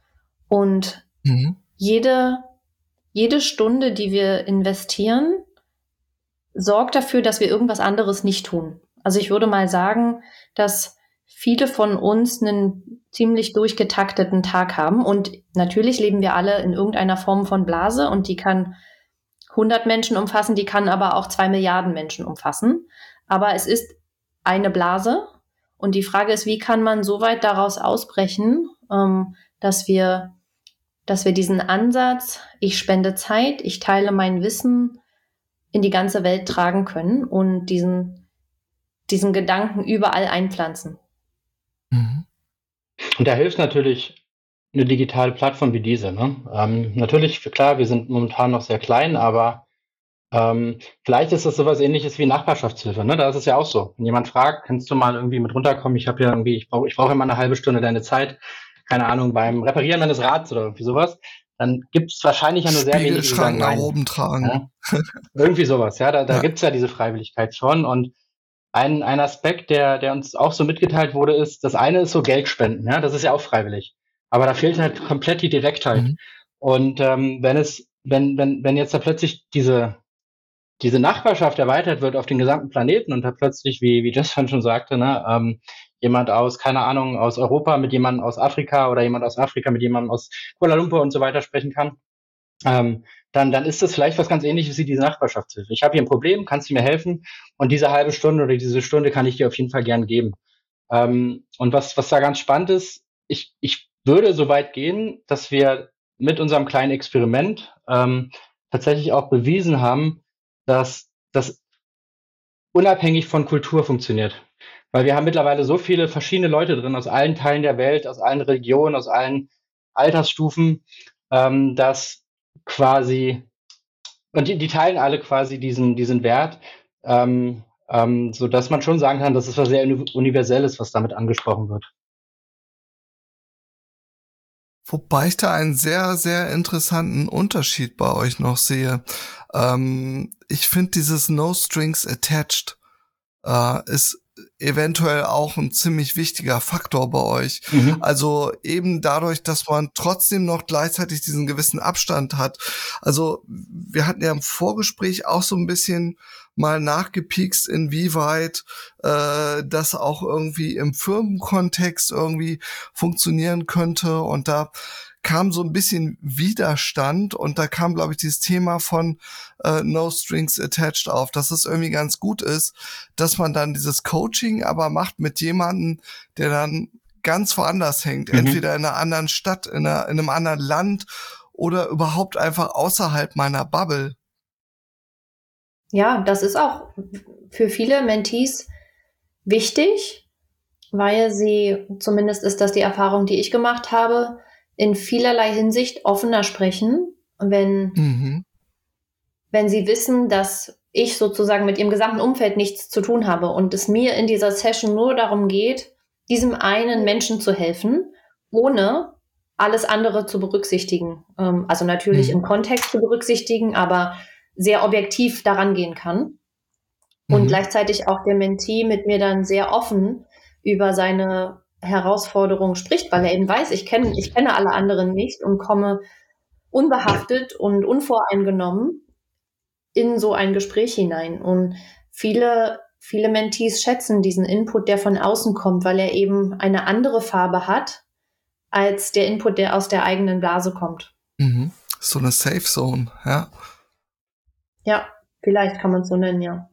[SPEAKER 3] Und
[SPEAKER 1] Mhm.
[SPEAKER 3] jede, jede Stunde, die wir investieren, sorgt dafür, dass wir irgendwas anderes nicht tun. Also ich würde mal sagen, dass viele von uns einen ziemlich durchgetakteten Tag haben. Und natürlich leben wir alle in irgendeiner Form von Blase, und die kann hundert Menschen umfassen, die kann aber auch zwei Milliarden Menschen umfassen. Aber es ist eine Blase. Und die Frage ist, wie kann man so weit daraus ausbrechen, ähm, dass wir, dass wir diesen Ansatz, ich spende Zeit, ich teile mein Wissen, in die ganze Welt tragen können und diesen, diesen Gedanken überall einpflanzen.
[SPEAKER 1] Mhm.
[SPEAKER 4] Und da hilft natürlich eine digitale Plattform wie diese. Ne? Ähm, natürlich, klar, wir sind momentan noch sehr klein, aber ähm, vielleicht ist das sowas Ähnliches wie Nachbarschaftshilfe. Ne? Da ist es ja auch so. Wenn jemand fragt, kannst du mal irgendwie mit runterkommen? Ich habe ja irgendwie, ich brauche ich brauche immer eine halbe Stunde deine Zeit, keine Ahnung, beim Reparieren meines Rads oder irgendwie sowas. Dann gibt es wahrscheinlich ja nur sehr wenige, die
[SPEAKER 1] Spiegelschrank
[SPEAKER 4] sagen
[SPEAKER 1] nach
[SPEAKER 4] nein.
[SPEAKER 1] oben tragen.
[SPEAKER 4] Ja? Irgendwie sowas, ja. Da, da
[SPEAKER 1] Ja.
[SPEAKER 4] gibt's ja diese Freiwilligkeit schon. Und ein, ein Aspekt, der, der uns auch so mitgeteilt wurde, ist, das eine ist so Geld spenden, ja, das ist ja auch freiwillig. Aber da fehlt halt komplett die Direktheit.
[SPEAKER 1] Mhm.
[SPEAKER 4] Und ähm, wenn es, wenn, wenn, wenn jetzt da plötzlich diese, diese Nachbarschaft erweitert wird auf den gesamten Planeten und da plötzlich, wie, wie Justin schon sagte, ne, ähm, jemand aus, keine Ahnung, aus Europa mit jemandem aus Afrika oder jemand aus Afrika mit jemandem aus Kuala Lumpur und so weiter sprechen kann, ähm, dann, dann ist das vielleicht was ganz Ähnliches wie diese Nachbarschaftshilfe. Ich habe hier ein Problem, kannst du mir helfen? Und diese halbe Stunde oder diese Stunde kann ich dir auf jeden Fall gern geben. Ähm, und was, was da ganz spannend ist, ich, ich würde so weit gehen, dass wir mit unserem kleinen Experiment ähm, tatsächlich auch bewiesen haben, dass das unabhängig von Kultur funktioniert. Weil wir haben mittlerweile so viele verschiedene Leute drin aus allen Teilen der Welt, aus allen Regionen, aus allen Altersstufen, ähm, dass quasi, und die, die teilen alle quasi diesen, diesen Wert, ähm, ähm, so dass man schon sagen kann, dass es was sehr Universelles, was damit angesprochen wird.
[SPEAKER 1] Wobei ich da einen sehr, sehr interessanten Unterschied bei euch noch sehe. Ähm, ich finde dieses No Strings Attached äh, ist eventuell auch ein ziemlich wichtiger Faktor bei euch. Mhm. Also eben dadurch, dass man trotzdem noch gleichzeitig diesen gewissen Abstand hat. Also wir hatten ja im Vorgespräch auch so ein bisschen mal nachgepiekst, inwieweit äh, das auch irgendwie im Firmenkontext irgendwie funktionieren könnte. Und da kam so ein bisschen Widerstand und da kam, glaube ich, dieses Thema von äh, No Strings Attached auf, dass es irgendwie ganz gut ist, dass man dann dieses Coaching aber macht mit jemandem, der dann ganz woanders hängt, mhm. entweder in einer anderen Stadt, in, einer, in einem anderen Land oder überhaupt einfach außerhalb meiner Bubble.
[SPEAKER 3] Ja, das ist auch für viele Mentees wichtig, weil sie, zumindest ist das die Erfahrung, die ich gemacht habe, in vielerlei Hinsicht offener sprechen, wenn, mhm. wenn sie wissen, dass ich sozusagen mit ihrem gesamten Umfeld nichts zu tun habe und es mir in dieser Session nur darum geht, diesem einen Menschen zu helfen, ohne alles andere zu berücksichtigen. Also natürlich mhm. im Kontext zu berücksichtigen, aber sehr objektiv daran gehen kann. Und mhm. gleichzeitig auch der Mentee mit mir dann sehr offen über seine Herausforderung spricht, weil er eben weiß, ich kenne ich kenne alle anderen nicht und komme unbehaftet und unvoreingenommen in so ein Gespräch hinein. Und viele, viele Mentees schätzen diesen Input, der von außen kommt, weil er eben eine andere Farbe hat, als der Input, der aus der eigenen Blase kommt.
[SPEAKER 1] Mhm. So eine Safe Zone, ja.
[SPEAKER 3] Ja, vielleicht kann man es so nennen, ja.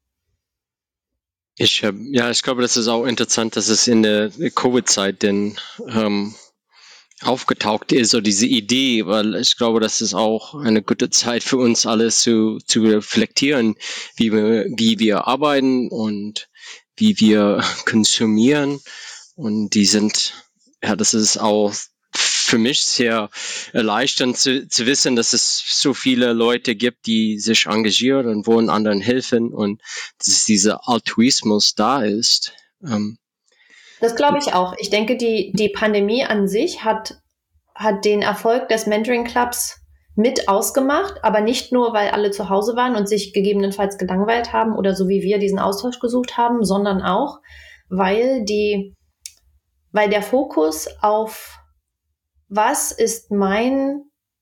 [SPEAKER 5] Ich, äh, ja, ich glaube, das ist auch interessant, dass es in der Covid-Zeit denn ähm, aufgetaucht ist, so diese Idee, weil ich glaube, das ist auch eine gute Zeit für uns alle zu, zu reflektieren, wie wir, wie wir arbeiten und wie wir konsumieren. Und die sind, ja, das ist auch für mich sehr erleichternd zu, zu wissen, dass es so viele Leute gibt, die sich engagieren und wollen anderen helfen und dass dieser Altruismus da ist. Ähm,
[SPEAKER 3] das glaube ich auch. Ich denke, die, die Pandemie an sich hat, hat den Erfolg des Mentoring Clubs mit ausgemacht, aber nicht nur, weil alle zu Hause waren und sich gegebenenfalls gelangweilt haben oder so wie wir diesen Austausch gesucht haben, sondern auch, weil die, weil der Fokus auf was ist mein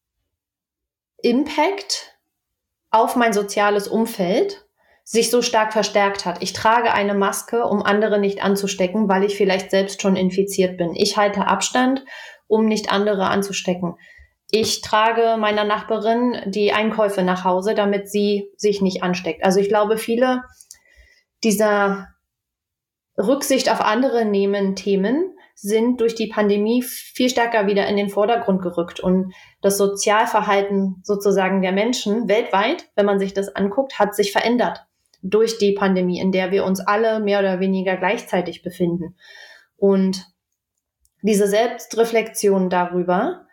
[SPEAKER 3] Impact auf mein soziales Umfeld sich so stark verstärkt hat. Ich trage eine Maske, um andere nicht anzustecken, weil ich vielleicht selbst schon infiziert bin. Ich halte Abstand, um nicht andere anzustecken. Ich trage meiner Nachbarin die Einkäufe nach Hause, damit sie sich nicht ansteckt. Also ich glaube, viele dieser Rücksicht auf andere nehmen Themen sind durch die Pandemie viel stärker wieder in den Vordergrund gerückt. Und das Sozialverhalten sozusagen der Menschen weltweit, wenn man sich das anguckt, hat sich verändert durch die Pandemie, in der wir uns alle mehr oder weniger gleichzeitig befinden. Und diese Selbstreflexion darüber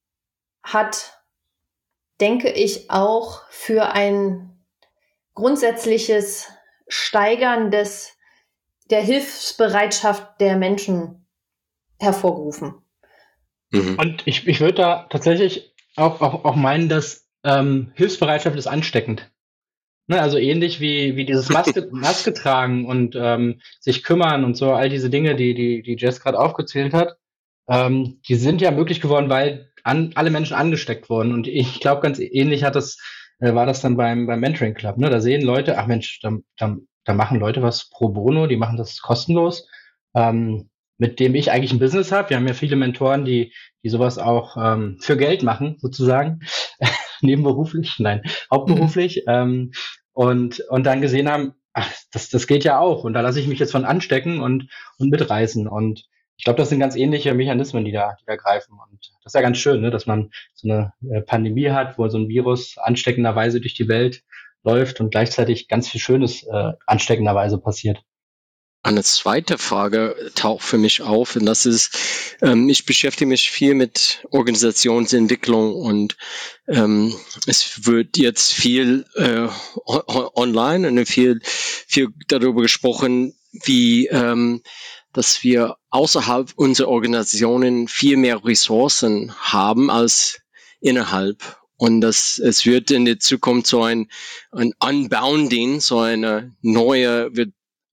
[SPEAKER 3] hat, denke ich, auch für ein grundsätzliches Steigern des, der Hilfsbereitschaft der Menschen hervorgerufen.
[SPEAKER 4] Mhm. Und ich, ich würde da tatsächlich auch, auch, auch meinen, dass ähm, Hilfsbereitschaft ist ansteckend. Ne, also ähnlich wie, wie dieses Maske, Maske tragen und ähm, sich kümmern und so, all diese Dinge, die, die, die Jess gerade aufgezählt hat, ähm, die sind ja möglich geworden, weil an, alle Menschen angesteckt wurden. Und ich glaube, ganz ähnlich hat das, äh, war das dann beim, beim Mentoring Club. Ne? Da sehen Leute, ach Mensch, da, da, da machen Leute was pro bono, die machen das kostenlos. Ähm, mit dem ich eigentlich ein Business habe. Wir haben ja viele Mentoren, die die sowas auch ähm, für Geld machen, sozusagen, nebenberuflich, nein, hauptberuflich, mhm. ähm, und und dann gesehen haben, ach, das das geht ja auch und da lasse ich mich jetzt von anstecken und und mitreißen und ich glaube, das sind ganz ähnliche Mechanismen, die da die da greifen und das ist ja ganz schön, ne, dass man so eine äh, Pandemie hat, wo so ein Virus ansteckenderweise durch die Welt läuft und gleichzeitig ganz viel Schönes äh, ansteckenderweise passiert.
[SPEAKER 5] Eine zweite Frage taucht für mich auf und das ist, ähm, ich beschäftige mich viel mit Organisationsentwicklung und ähm, es wird jetzt viel äh, online und viel, viel darüber gesprochen, wie ähm, dass wir außerhalb unserer Organisationen viel mehr Ressourcen haben als innerhalb. Und das, es wird in der Zukunft so ein, ein Unbounding, so eine neue, wird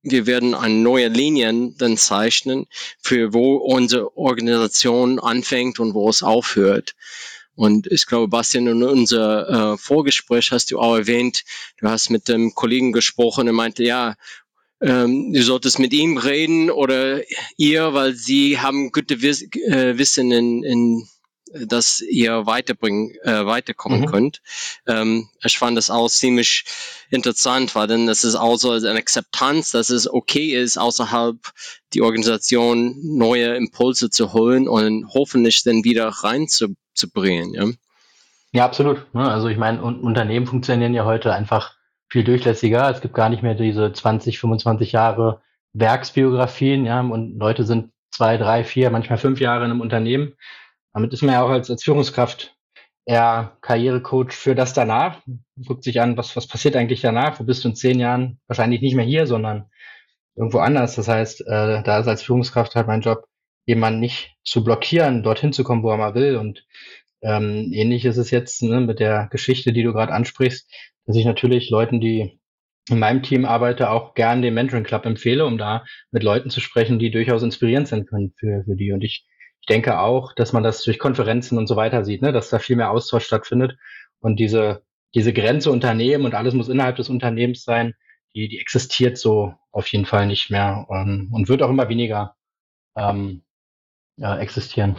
[SPEAKER 5] wir werden eine neue Linien dann zeichnen, für wo unsere Organisation anfängt und wo es aufhört. Und ich glaube, Bastian, in unser äh, Vorgespräch hast du auch erwähnt, du hast mit dem Kollegen gesprochen, er meinte, ja, ähm, du solltest mit ihm reden oder ihr, weil sie haben gute Wiss äh, Wissen in, in dass ihr weiterbringen, äh, weiterkommen
[SPEAKER 4] Mhm.
[SPEAKER 5] könnt. Ähm, ich fand das auch ziemlich interessant, weil dann das ist auch so eine Akzeptanz, dass es okay ist, außerhalb die Organisation neue Impulse zu holen und hoffentlich dann wieder reinzubringen. Ja?
[SPEAKER 4] Ja, absolut. Ne? Also ich meine, Un Unternehmen funktionieren ja heute einfach viel durchlässiger. Es gibt gar nicht mehr diese zwanzig, fünfundzwanzig Jahre Werksbiografien, ja, und Leute sind zwei, drei, vier, manchmal fünf Jahre in einem Unternehmen. Damit ist man ja auch als, als Führungskraft eher Karrierecoach für das danach. Guckt sich an, was, was passiert eigentlich danach? Wo bist du in zehn Jahren? Wahrscheinlich nicht mehr hier, sondern irgendwo anders. Das heißt, äh, da ist als Führungskraft halt mein Job, jemanden nicht zu blockieren, dorthin zu kommen, wo er mal will. Und ähm, ähnlich ist es jetzt, ne, mit der Geschichte, die du gerade ansprichst, dass ich natürlich Leuten, die in meinem Team arbeite, auch gern den Mentoring Club empfehle, um da mit Leuten zu sprechen, die durchaus inspirierend sein können für, für die. Und ich, ich denke auch, dass man das durch Konferenzen und so weiter sieht, ne, dass da viel mehr Austausch stattfindet und diese, diese Grenze Unternehmen und alles muss innerhalb des Unternehmens sein, die, die existiert so auf jeden Fall nicht mehr ähm, und wird auch immer weniger ähm, ja, existieren.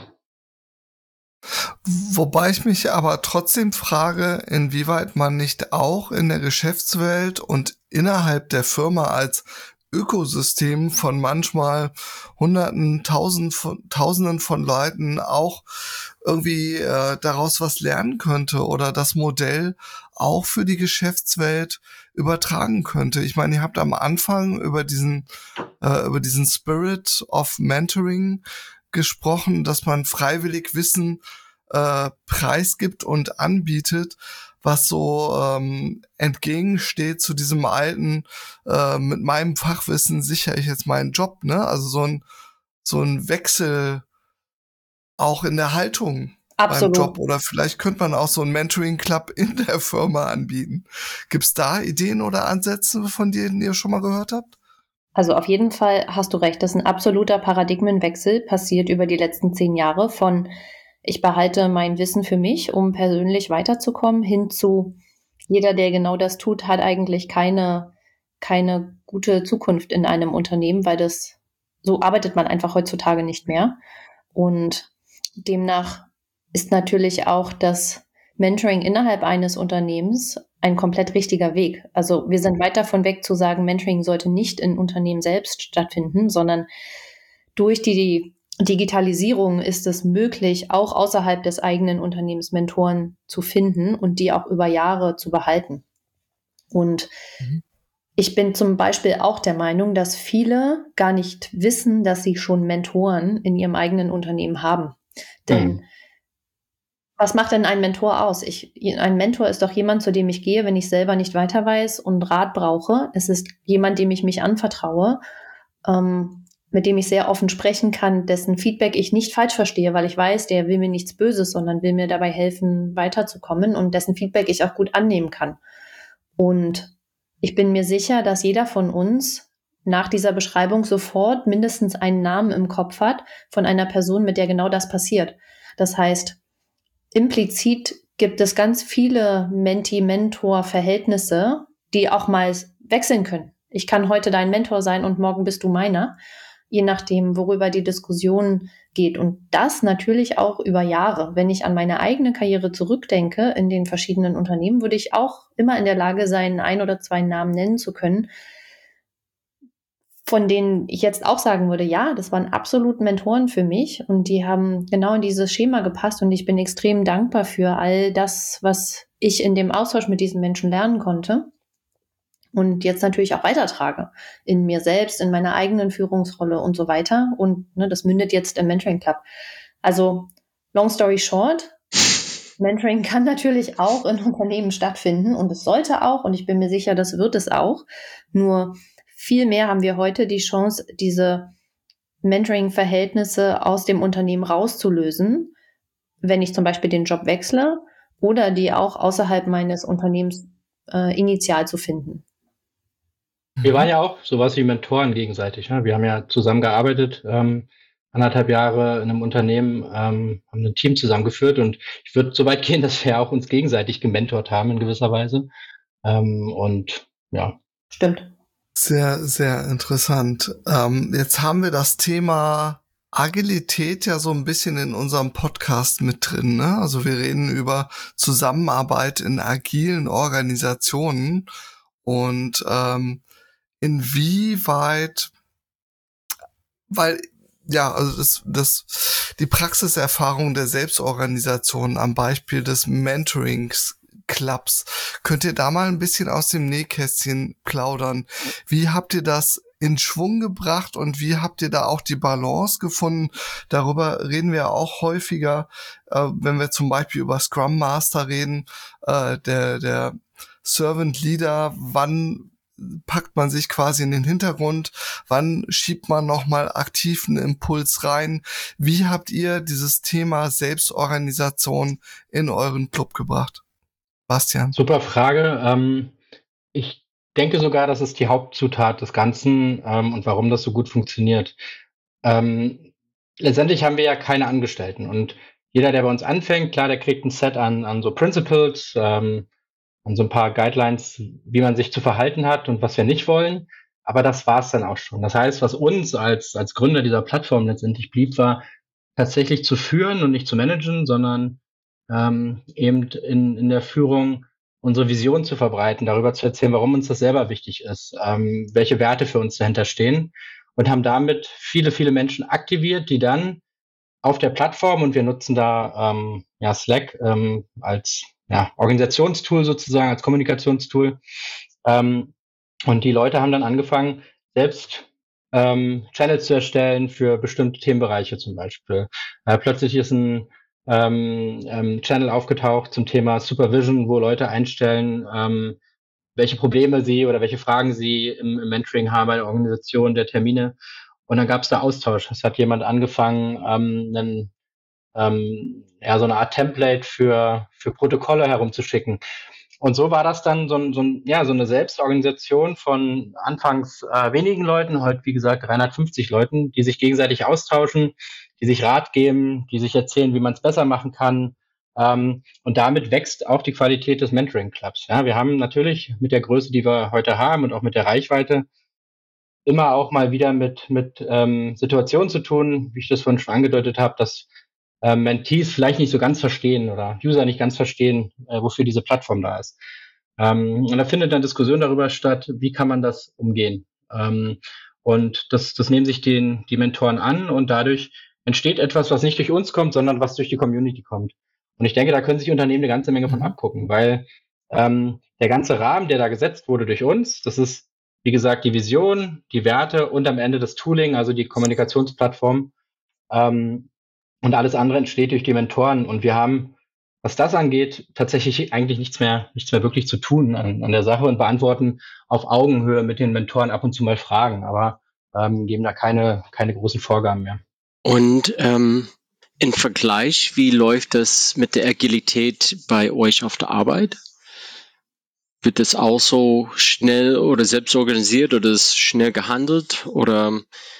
[SPEAKER 1] Wobei ich mich aber trotzdem frage, inwieweit man nicht auch in der Geschäftswelt und innerhalb der Firma als Ökosystem von manchmal Hunderten, Tausend von, Tausenden von Leuten auch irgendwie äh, daraus was lernen könnte oder das Modell auch für die Geschäftswelt übertragen könnte. Ich meine, ihr habt am Anfang über diesen äh, über diesen Spirit of Mentoring gesprochen, dass man freiwillig Wissen äh, preisgibt und anbietet, was so ähm, entgegensteht zu diesem alten, äh, mit meinem Fachwissen sichere ich jetzt meinen Job, ne? Also so ein so ein Wechsel auch in der Haltung beim
[SPEAKER 3] Absolut.
[SPEAKER 1] Job, oder vielleicht könnte man auch so ein Mentoring-Club in der Firma anbieten. Gibt's da Ideen oder Ansätze, von denen ihr schon mal gehört habt?
[SPEAKER 3] Also auf jeden Fall hast du recht, das ist ein absoluter Paradigmenwechsel passiert über die letzten zehn Jahre von ich behalte mein Wissen für mich, um persönlich weiterzukommen, hin zu jeder, der genau das tut, hat eigentlich keine, keine gute Zukunft in einem Unternehmen, weil das so arbeitet man einfach heutzutage nicht mehr. Und demnach ist natürlich auch das Mentoring innerhalb eines Unternehmens ein komplett richtiger Weg. Also wir sind weit davon weg zu sagen, Mentoring sollte nicht in Unternehmen selbst stattfinden, sondern durch die Digitalisierung ist es möglich, auch außerhalb des eigenen Unternehmens Mentoren zu finden und die auch über Jahre zu behalten. Und mhm. ich bin zum Beispiel auch der Meinung, dass viele gar nicht wissen, dass sie schon Mentoren in ihrem eigenen Unternehmen haben. Denn mhm. was macht denn ein Mentor aus? Ich, ein Mentor ist doch jemand, zu dem ich gehe, wenn ich selber nicht weiter weiß und Rat brauche. Es ist jemand, dem ich mich anvertraue, ähm, mit dem ich sehr offen sprechen kann, dessen Feedback ich nicht falsch verstehe, weil ich weiß, der will mir nichts Böses, sondern will mir dabei helfen, weiterzukommen und dessen Feedback ich auch gut annehmen kann. Und ich bin mir sicher, dass jeder von uns nach dieser Beschreibung sofort mindestens einen Namen im Kopf hat von einer Person, mit der genau das passiert. Das heißt, implizit gibt es ganz viele Menti-Mentor-Verhältnisse, die auch mal wechseln können. Ich kann heute dein Mentor sein und morgen bist du meiner, je nachdem, worüber die Diskussion geht. Und das natürlich auch über Jahre. Wenn ich an meine eigene Karriere zurückdenke in den verschiedenen Unternehmen, würde ich auch immer in der Lage sein, ein oder zwei Namen nennen zu können, von denen ich jetzt auch sagen würde, ja, das waren absolut Mentoren für mich und die haben genau in dieses Schema gepasst und ich bin extrem dankbar für all das, was ich in dem Austausch mit diesen Menschen lernen konnte und jetzt natürlich auch weitertrage in mir selbst, in meiner eigenen Führungsrolle und so weiter und ne, das mündet jetzt im Mentoring Club. Also long story short, Mentoring kann natürlich auch in Unternehmen stattfinden und es sollte auch und ich bin mir sicher, das wird es auch, nur Vielmehr haben wir heute die Chance, diese Mentoring-Verhältnisse aus dem Unternehmen rauszulösen, wenn ich zum Beispiel den Job wechsle oder die auch außerhalb meines Unternehmens äh, initial zu finden.
[SPEAKER 4] Wir waren ja auch sowas wie Mentoren gegenseitig. Ne? Wir haben ja zusammengearbeitet, ähm, anderthalb Jahre in einem Unternehmen, ähm, haben ein Team zusammengeführt und ich würde so weit gehen, dass wir auch uns gegenseitig gementort haben in gewisser Weise. Ähm, und ja.
[SPEAKER 3] Stimmt.
[SPEAKER 1] Sehr, sehr interessant. Ähm, jetzt haben wir das Thema Agilität ja so ein bisschen in unserem Podcast mit drin, ne? Also wir reden über Zusammenarbeit in agilen Organisationen und ähm, inwieweit, weil ja, also das, das, die Praxiserfahrung der Selbstorganisation am Beispiel des Mentorings Clubs. Könnt ihr da mal ein bisschen aus dem Nähkästchen plaudern? Wie habt ihr das in Schwung gebracht und wie habt ihr da auch die Balance gefunden? Darüber reden wir auch häufiger, äh, wenn wir zum Beispiel über Scrum Master reden, äh, der, der Servant Leader, wann packt man sich quasi in den Hintergrund, wann schiebt man nochmal aktiven Impuls rein? Wie habt ihr dieses Thema Selbstorganisation in euren Club gebracht? Bastian.
[SPEAKER 4] Super Frage. Ähm, ich denke sogar, das ist die Hauptzutat des Ganzen ähm, und warum das so gut funktioniert. Ähm, letztendlich haben wir ja keine Angestellten und jeder, der bei uns anfängt, klar, der kriegt ein Set an, an so Principles, ähm, an so ein paar Guidelines, wie man sich zu verhalten hat und was wir nicht wollen. Aber das war's dann auch schon. Das heißt, was uns als, als Gründer dieser Plattform letztendlich blieb, war tatsächlich zu führen und nicht zu managen, sondern ähm, eben in, in der Führung unsere Vision zu verbreiten, darüber zu erzählen, warum uns das selber wichtig ist, ähm, welche Werte für uns dahinter stehen und haben damit viele, viele Menschen aktiviert, die dann auf der Plattform, und wir nutzen da ähm, ja, Slack ähm, als ja, Organisationstool sozusagen, als Kommunikationstool. Ähm, und die Leute haben dann angefangen, selbst ähm, Channels zu erstellen für bestimmte Themenbereiche zum Beispiel. Äh, plötzlich ist ein ähm, ähm, Channel aufgetaucht zum Thema Supervision, wo Leute einstellen, ähm, welche Probleme sie oder welche Fragen sie im, im Mentoring haben bei der Organisation der Termine. Und dann gab es da Austausch. Es hat jemand angefangen, ähm, einen, ähm, ja, so eine Art Template für, für Protokolle herumzuschicken. Und so war das dann so, ein, so, ein, ja, so eine Selbstorganisation von anfangs äh, wenigen Leuten, heute wie gesagt dreihundertfünfzig Leuten, die sich gegenseitig austauschen, die sich Rat geben, die sich erzählen, wie man es besser machen kann. Ähm, und damit wächst auch die Qualität des Mentoring-Clubs. Ja, wir haben natürlich mit der Größe, die wir heute haben und auch mit der Reichweite, immer auch mal wieder mit, mit ähm, Situationen zu tun, wie ich das vorhin schon angedeutet habe, dass äh, Mentees vielleicht nicht so ganz verstehen oder User nicht ganz verstehen, äh, wofür diese Plattform da ist. Ähm, und da findet dann Diskussion darüber statt, wie kann man das umgehen. Ähm, und das, das nehmen sich den, die Mentoren an und dadurch entsteht etwas, was nicht durch uns kommt, sondern was durch die Community kommt. Und ich denke, da können sich Unternehmen eine ganze Menge von abgucken, weil ähm, der ganze Rahmen, der da gesetzt wurde durch uns, das ist, wie gesagt, die Vision, die Werte und am Ende das Tooling, also die Kommunikationsplattform. Ähm, und alles andere entsteht durch die Mentoren. Und wir haben, was das angeht, tatsächlich eigentlich nichts mehr, nichts mehr wirklich zu tun an, an der Sache und beantworten auf Augenhöhe mit den Mentoren ab und zu mal Fragen, aber ähm, geben da keine, keine großen Vorgaben mehr.
[SPEAKER 5] Und ähm, im Vergleich, wie läuft das mit der Agilität bei euch auf der Arbeit? Wird das auch so schnell oder selbst organisiert oder ist schnell gehandelt oder?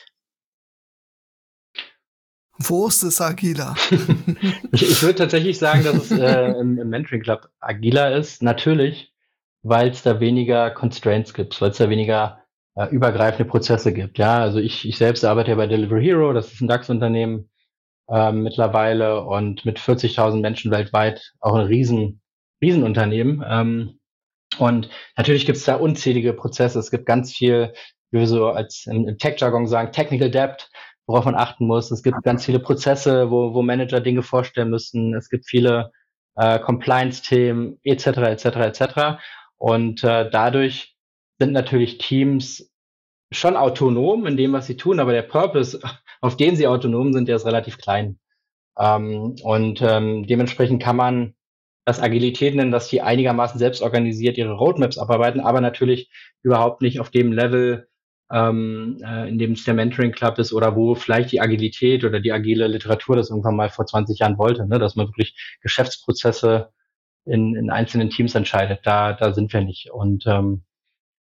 [SPEAKER 1] Wo ist es agiler?
[SPEAKER 4] ich, ich würde tatsächlich sagen, dass es äh, im, im Mentoring Club agiler ist. Natürlich, weil es da weniger Constraints gibt, weil es da weniger äh, übergreifende Prozesse gibt. Ja, also ich, ich selbst arbeite ja bei Delivery Hero, das ist ein DAX-Unternehmen ähm, mittlerweile und mit vierzigtausend Menschen weltweit auch ein riesen, Riesenunternehmen. Ähm, Und natürlich gibt es da unzählige Prozesse. Es gibt ganz viel, wie wir so als im, im Tech-Jargon sagen, Technical Debt, worauf man achten muss. Es gibt ganz viele Prozesse, wo, wo Manager Dinge vorstellen müssen. Es gibt viele äh, Compliance-Themen, et cetera, et cetera, et cetera. Und äh, dadurch sind natürlich Teams schon autonom in dem, was sie tun, aber der Purpose, auf den sie autonom sind, der ist relativ klein. Ähm, und ähm, dementsprechend kann man das Agilität nennen, dass die einigermaßen selbst organisiert ihre Roadmaps abarbeiten, aber natürlich überhaupt nicht auf dem Level, ähm, äh, in dem es der Mentoring Club ist oder wo vielleicht die Agilität oder die agile Literatur das irgendwann mal vor zwanzig Jahren wollte, ne? Dass man wirklich Geschäftsprozesse in, in einzelnen Teams entscheidet. Da, da sind wir nicht. Und ähm,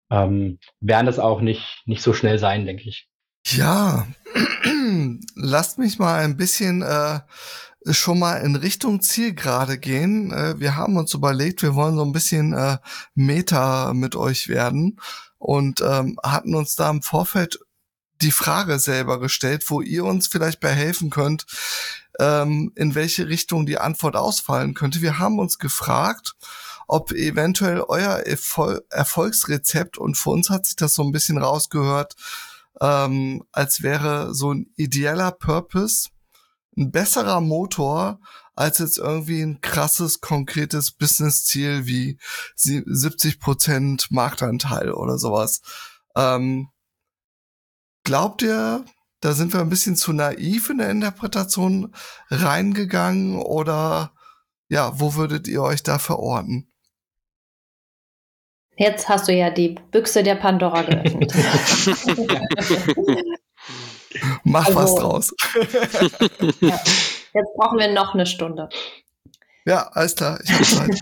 [SPEAKER 4] ähm, werden das auch nicht, nicht so schnell sein, denke ich.
[SPEAKER 1] Ja, lasst mich mal ein bisschen äh, schon mal in Richtung Zielgerade gehen. Äh, wir haben uns überlegt, wir wollen so ein bisschen äh, Meta mit euch werden und ähm, hatten uns da im Vorfeld die Frage selber gestellt, wo ihr uns vielleicht bei helfen könnt, ähm, in welche Richtung die Antwort ausfallen könnte. Wir haben uns gefragt, ob eventuell euer Erfol- Erfolgsrezept, und für uns hat sich das so ein bisschen rausgehört, ähm, als wäre so ein ideeller Purpose ein besserer Motor als jetzt irgendwie ein krasses, konkretes Business-Ziel wie siebzig Prozent Marktanteil oder sowas. Ähm, glaubt ihr, da sind wir ein bisschen zu naiv in der Interpretation reingegangen oder ja, wo würdet ihr euch da verorten?
[SPEAKER 3] Jetzt hast du ja die Büchse der Pandora geöffnet.
[SPEAKER 1] Mach
[SPEAKER 3] Also-
[SPEAKER 1] was draus.
[SPEAKER 3] Ja. Jetzt brauchen wir noch eine Stunde.
[SPEAKER 1] Ja, alles klar, ich habe Zeit.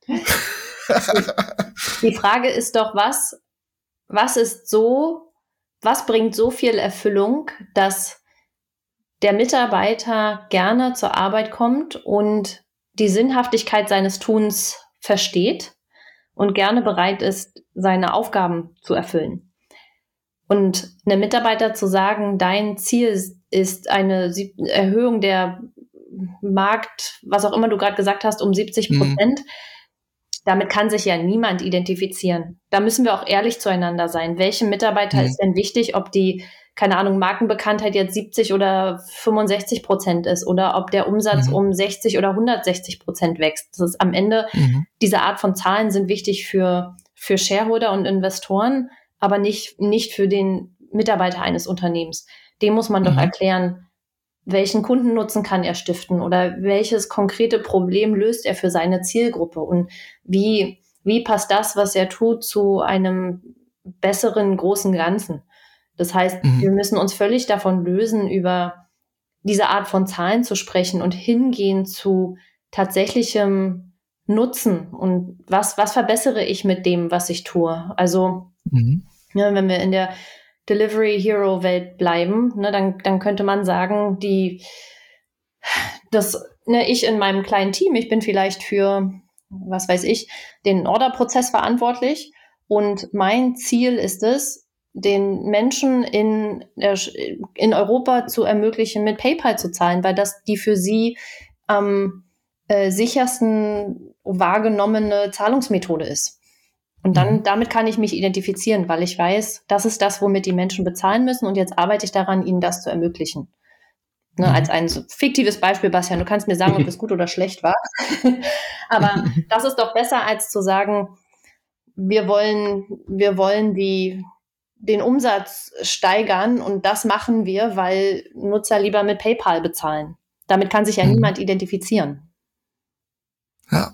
[SPEAKER 3] Die Frage ist doch, was, was ist so, was bringt so viel Erfüllung, dass der Mitarbeiter gerne zur Arbeit kommt und die Sinnhaftigkeit seines Tuns versteht und gerne bereit ist, seine Aufgaben zu erfüllen. Und einem Mitarbeiter zu sagen, dein Ziel ist eine Sieb- Erhöhung der Markt, was auch immer du gerade gesagt hast, um siebzig Prozent, mhm. damit kann sich ja niemand identifizieren. Da müssen wir auch ehrlich zueinander sein. Welchem Mitarbeiter mhm. ist denn wichtig, ob die, keine Ahnung, Markenbekanntheit jetzt siebzig oder fünfundsechzig Prozent ist oder ob der Umsatz mhm. um sechzig oder hundertsechzig Prozent wächst. Das ist am Ende, mhm. diese Art von Zahlen sind wichtig für, für Shareholder und Investoren, aber nicht, nicht für den Mitarbeiter eines Unternehmens. Dem muss man mhm. doch erklären, welchen Kundennutzen kann er stiften oder welches konkrete Problem löst er für seine Zielgruppe und wie, wie passt das, was er tut, zu einem besseren großen Ganzen. Das heißt, mhm. wir müssen uns völlig davon lösen, über diese Art von Zahlen zu sprechen und hingehen zu tatsächlichem Nutzen und was, was verbessere ich mit dem, was ich tue. Also mhm. ja, wenn wir in der Delivery Hero Welt bleiben, ne, dann, dann könnte man sagen, die, das, ne, ich in meinem kleinen Team, ich bin vielleicht für, was weiß ich, den Orderprozess verantwortlich und mein Ziel ist es, den Menschen in, in Europa zu ermöglichen, mit PayPal zu zahlen, weil das die für sie am äh, sichersten wahrgenommene Zahlungsmethode ist. Und dann, damit kann ich mich identifizieren, weil ich weiß, das ist das, womit die Menschen bezahlen müssen und jetzt arbeite ich daran, ihnen das zu ermöglichen. Ne, mhm. Als ein so fiktives Beispiel, Bastian, du kannst mir sagen, ob das gut oder schlecht war. Aber das ist doch besser, als zu sagen, wir wollen, wir wollen die, den Umsatz steigern und das machen wir, weil Nutzer lieber mit PayPal bezahlen. Damit kann sich ja mhm. niemand identifizieren.
[SPEAKER 1] Ja.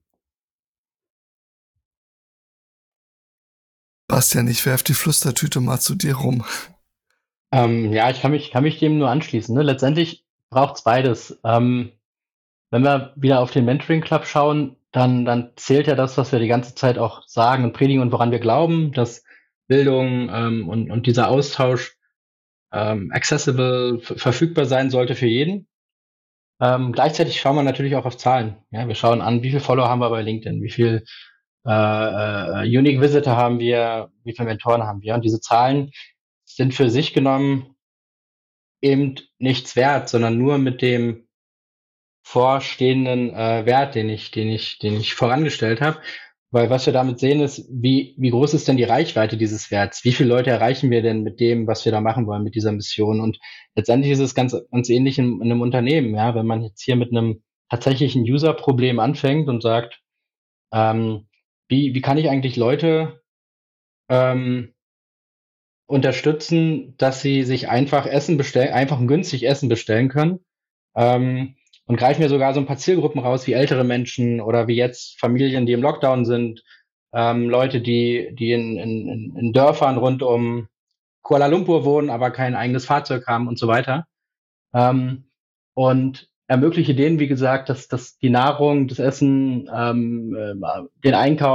[SPEAKER 1] Bastian, ich werf die Flüstertüte mal zu dir rum.
[SPEAKER 4] Ähm, ja, ich kann mich, kann mich dem nur anschließen. Ne? Letztendlich braucht es beides. Ähm, wenn wir wieder auf den Mentoring Club schauen, dann, dann zählt ja das, was wir die ganze Zeit auch sagen und predigen und woran wir glauben, dass Bildung ähm, und, und dieser Austausch ähm, accessible, f- verfügbar sein sollte für jeden. Ähm, gleichzeitig schauen wir natürlich auch auf Zahlen. Ja, wir schauen an, wie viele Follower haben wir bei LinkedIn, wie viel äh, äh, Unique Visitor haben wir, wie viele Mentoren haben wir. Und diese Zahlen sind für sich genommen eben nichts wert, sondern nur mit dem vorstehenden äh, Wert, den ich, den ich, den ich vorangestellt habe. Weil was wir damit sehen ist, wie, wie groß ist denn die Reichweite dieses Werts? Wie viele Leute erreichen wir denn mit dem, was wir da machen wollen, mit dieser Mission? Und letztendlich ist es ganz, ganz ähnlich in, in einem Unternehmen, ja, wenn man jetzt hier mit einem tatsächlichen User-Problem anfängt und sagt, ähm, wie, wie kann ich eigentlich Leute ähm, unterstützen, dass sie sich einfach Essen bestellen, einfach und günstig Essen bestellen können, ähm, und greifen mir sogar so ein paar Zielgruppen raus, wie ältere Menschen oder wie jetzt Familien, die im Lockdown sind, ähm, Leute, die, die in, in, in Dörfern rund um Kuala Lumpur wohnen, aber kein eigenes Fahrzeug haben und so weiter. Ähm, und ermögliche denen, wie gesagt, dass, dass die Nahrung, das Essen, ähm, äh, den Einkauf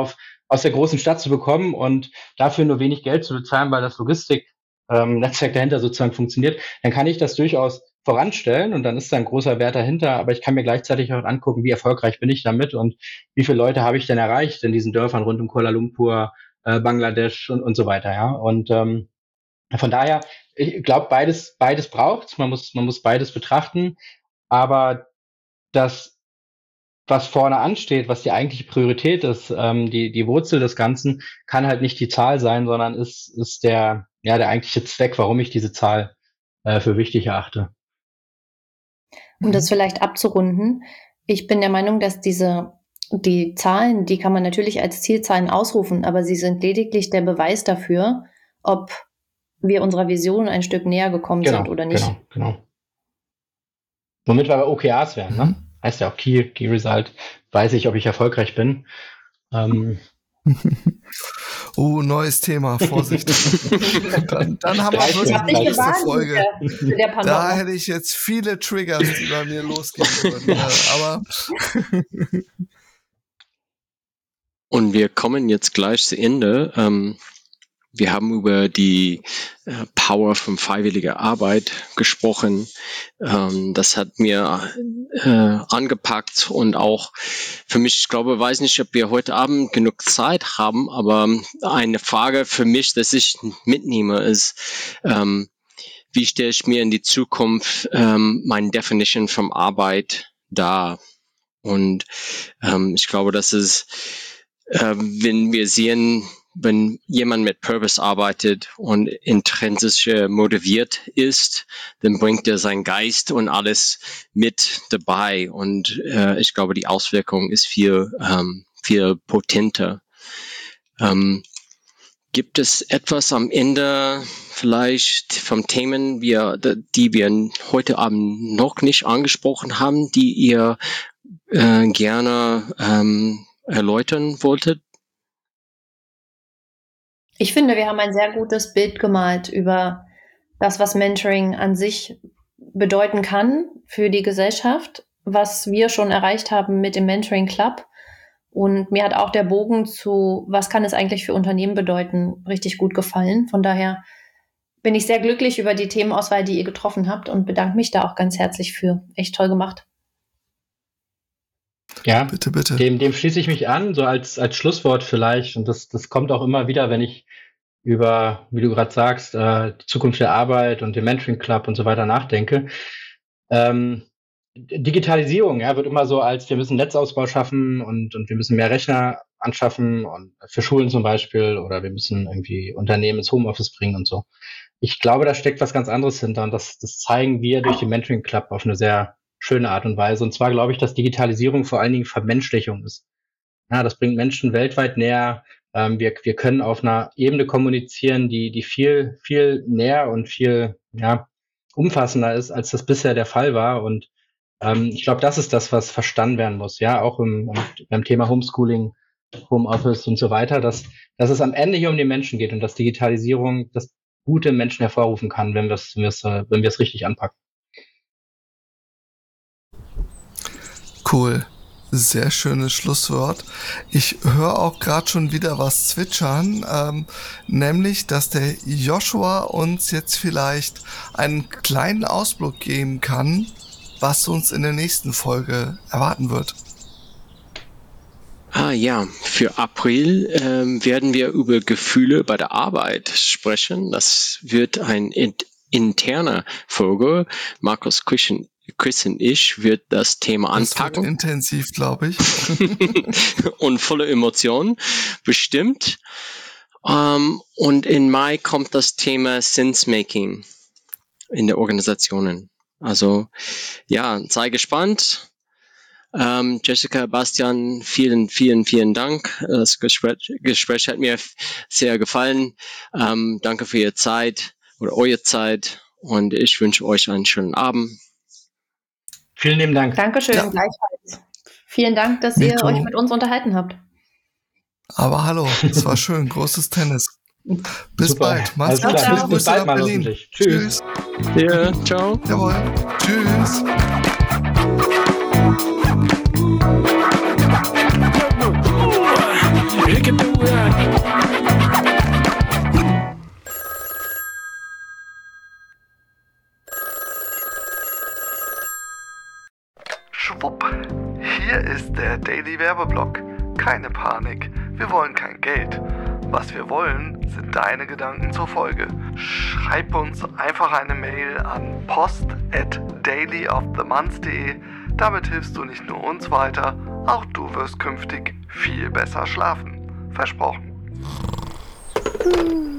[SPEAKER 4] aus der großen Stadt zu bekommen und dafür nur wenig Geld zu bezahlen, weil das Logistik-Netzwerk ähm, dahinter sozusagen funktioniert, dann kann ich das durchaus voranstellen und dann ist da ein großer Wert dahinter, aber ich kann mir gleichzeitig auch angucken, wie erfolgreich bin ich damit und wie viele Leute habe ich denn erreicht in diesen Dörfern rund um Kuala Lumpur, äh, Bangladesch und, und so weiter, ja. Und ähm, von daher, ich glaube, beides, beides braucht's. Man muss, man muss beides betrachten, aber das, was vorne ansteht, was die eigentliche Priorität ist, ähm, die, die Wurzel des Ganzen, kann halt nicht die Zahl sein, sondern ist, ist der, ja, der eigentliche Zweck, warum ich diese Zahl äh, für wichtig erachte.
[SPEAKER 3] Um das vielleicht abzurunden, ich bin der Meinung, dass diese, die Zahlen, die kann man natürlich als Zielzahlen ausrufen, aber sie sind lediglich der Beweis dafür, ob wir unserer Vision ein Stück näher gekommen
[SPEAKER 4] genau,
[SPEAKER 3] sind oder nicht.
[SPEAKER 4] Genau, genau. Womit wir bei O K Rs wären, ne? Heißt ja auch Key, Key Result, weiß ich, ob ich erfolgreich bin. Ähm,
[SPEAKER 1] Oh, neues Thema, Vorsicht. dann, dann haben wir wirklich
[SPEAKER 3] hab
[SPEAKER 1] die
[SPEAKER 3] dich
[SPEAKER 1] nächste
[SPEAKER 3] gewarnt,
[SPEAKER 1] Folge.
[SPEAKER 3] der, der
[SPEAKER 1] Da hätte ich jetzt viele Triggers, die bei mir losgehen würden. Ja, aber
[SPEAKER 5] Und wir kommen jetzt gleich zu Ende. Ähm, wir haben über die äh, Power von freiwilliger Arbeit gesprochen. Ähm, das hat mir äh, angepackt und auch für mich, ich glaube, weiß nicht, ob wir heute Abend genug Zeit haben, aber eine Frage für mich, dass ich mitnehme, ist, ähm, wie stelle ich mir in die Zukunft ähm, meine Definition von Arbeit dar? Und ähm, ich glaube, das ist, äh, wenn wir sehen, wenn jemand mit Purpose arbeitet und intrinsisch motiviert ist, dann bringt er seinen Geist und alles mit dabei. Und äh, ich glaube, die Auswirkung ist viel, ähm, viel potenter. Ähm, gibt es etwas am Ende vielleicht von Themen, wir, die wir heute Abend noch nicht angesprochen haben, die ihr äh, gerne ähm, erläutern wolltet?
[SPEAKER 3] Ich finde, wir haben ein sehr gutes Bild gemalt über das, was Mentoring an sich bedeuten kann für die Gesellschaft, was wir schon erreicht haben mit dem Mentoring Club. Und mir hat auch der Bogen zu, was kann es eigentlich für Unternehmen bedeuten, richtig gut gefallen. Von daher bin ich sehr glücklich über die Themenauswahl, die ihr getroffen habt und bedanke mich da auch ganz herzlich für. Echt toll gemacht.
[SPEAKER 4] Ja,
[SPEAKER 1] bitte, bitte.
[SPEAKER 4] Dem, dem schließe ich mich an, so als, als Schlusswort vielleicht. Und das, das kommt auch immer wieder, wenn ich über, wie du gerade sagst, äh, die Zukunft der Arbeit und den Mentoring Club und so weiter nachdenke. Ähm, Digitalisierung, ja, wird immer so als, wir müssen Netzausbau schaffen und, und wir müssen mehr Rechner anschaffen und für Schulen zum Beispiel oder wir müssen irgendwie Unternehmen ins Homeoffice bringen und so. Ich glaube, da steckt was ganz anderes hinter und das, das zeigen wir durch den Mentoring Club auf eine sehr schöne Art und Weise. Und zwar glaube ich, dass Digitalisierung vor allen Dingen Vermenschlichung ist. Ja, das bringt Menschen weltweit näher. Ähm, wir, wir können auf einer Ebene kommunizieren, die, die viel, viel näher und viel, ja, umfassender ist, als das bisher der Fall war. Und ähm, ich glaube, das ist das, was verstanden werden muss. Ja, auch im, im, beim Thema Homeschooling, Homeoffice und so weiter, dass, dass es am Ende hier um den Menschen geht und dass Digitalisierung das gute Menschen hervorrufen kann, wenn wir es, wenn wir es, wenn wir es richtig anpacken.
[SPEAKER 1] Cool. Sehr schönes Schlusswort. Ich höre auch gerade schon wieder was zwitschern, ähm, nämlich, dass der Joshua uns jetzt vielleicht einen kleinen Ausblick geben kann, was uns in der nächsten Folge erwarten wird.
[SPEAKER 5] Ah ja, für April ähm, werden wir über Gefühle bei der Arbeit sprechen. Das wird ein in- interner Folge. Markus Küchen Chris und ich wird das Thema anpacken.
[SPEAKER 1] Das wird intensiv, glaube ich.
[SPEAKER 5] Und voller Emotionen, bestimmt. Um, und in Mai kommt das Thema Sense-Making in der Organisationen. Also, ja, sei gespannt. Um, Jessica, Bastian, vielen, vielen, vielen Dank. Das Gespräch, Gespräch hat mir sehr gefallen. Um, danke für Ihre Zeit oder eure Zeit. Und ich wünsche euch einen schönen Abend.
[SPEAKER 4] Vielen lieben Dank.
[SPEAKER 3] Dankeschön, ja. Gleichfalls. Vielen Dank, dass
[SPEAKER 1] Me
[SPEAKER 3] ihr
[SPEAKER 1] too.
[SPEAKER 3] euch mit uns unterhalten habt.
[SPEAKER 1] Aber hallo, es war schön, großes Tennis. Bis
[SPEAKER 4] Super.
[SPEAKER 1] bald. Mach's
[SPEAKER 3] gut.
[SPEAKER 1] gut.
[SPEAKER 4] Bis bald mal hoffentlich. Tschüss.
[SPEAKER 1] Tschüss.
[SPEAKER 5] Ja, ciao.
[SPEAKER 1] Jawohl. Tschüss.
[SPEAKER 7] You can do it.
[SPEAKER 1] Daily Werbeblock. Keine Panik, wir wollen kein Geld. Was wir wollen, sind deine Gedanken zur Folge. Schreib uns einfach eine Mail an post at dailyofthemonth punkt de. Damit hilfst du nicht nur uns weiter, auch du wirst künftig viel besser schlafen. Versprochen.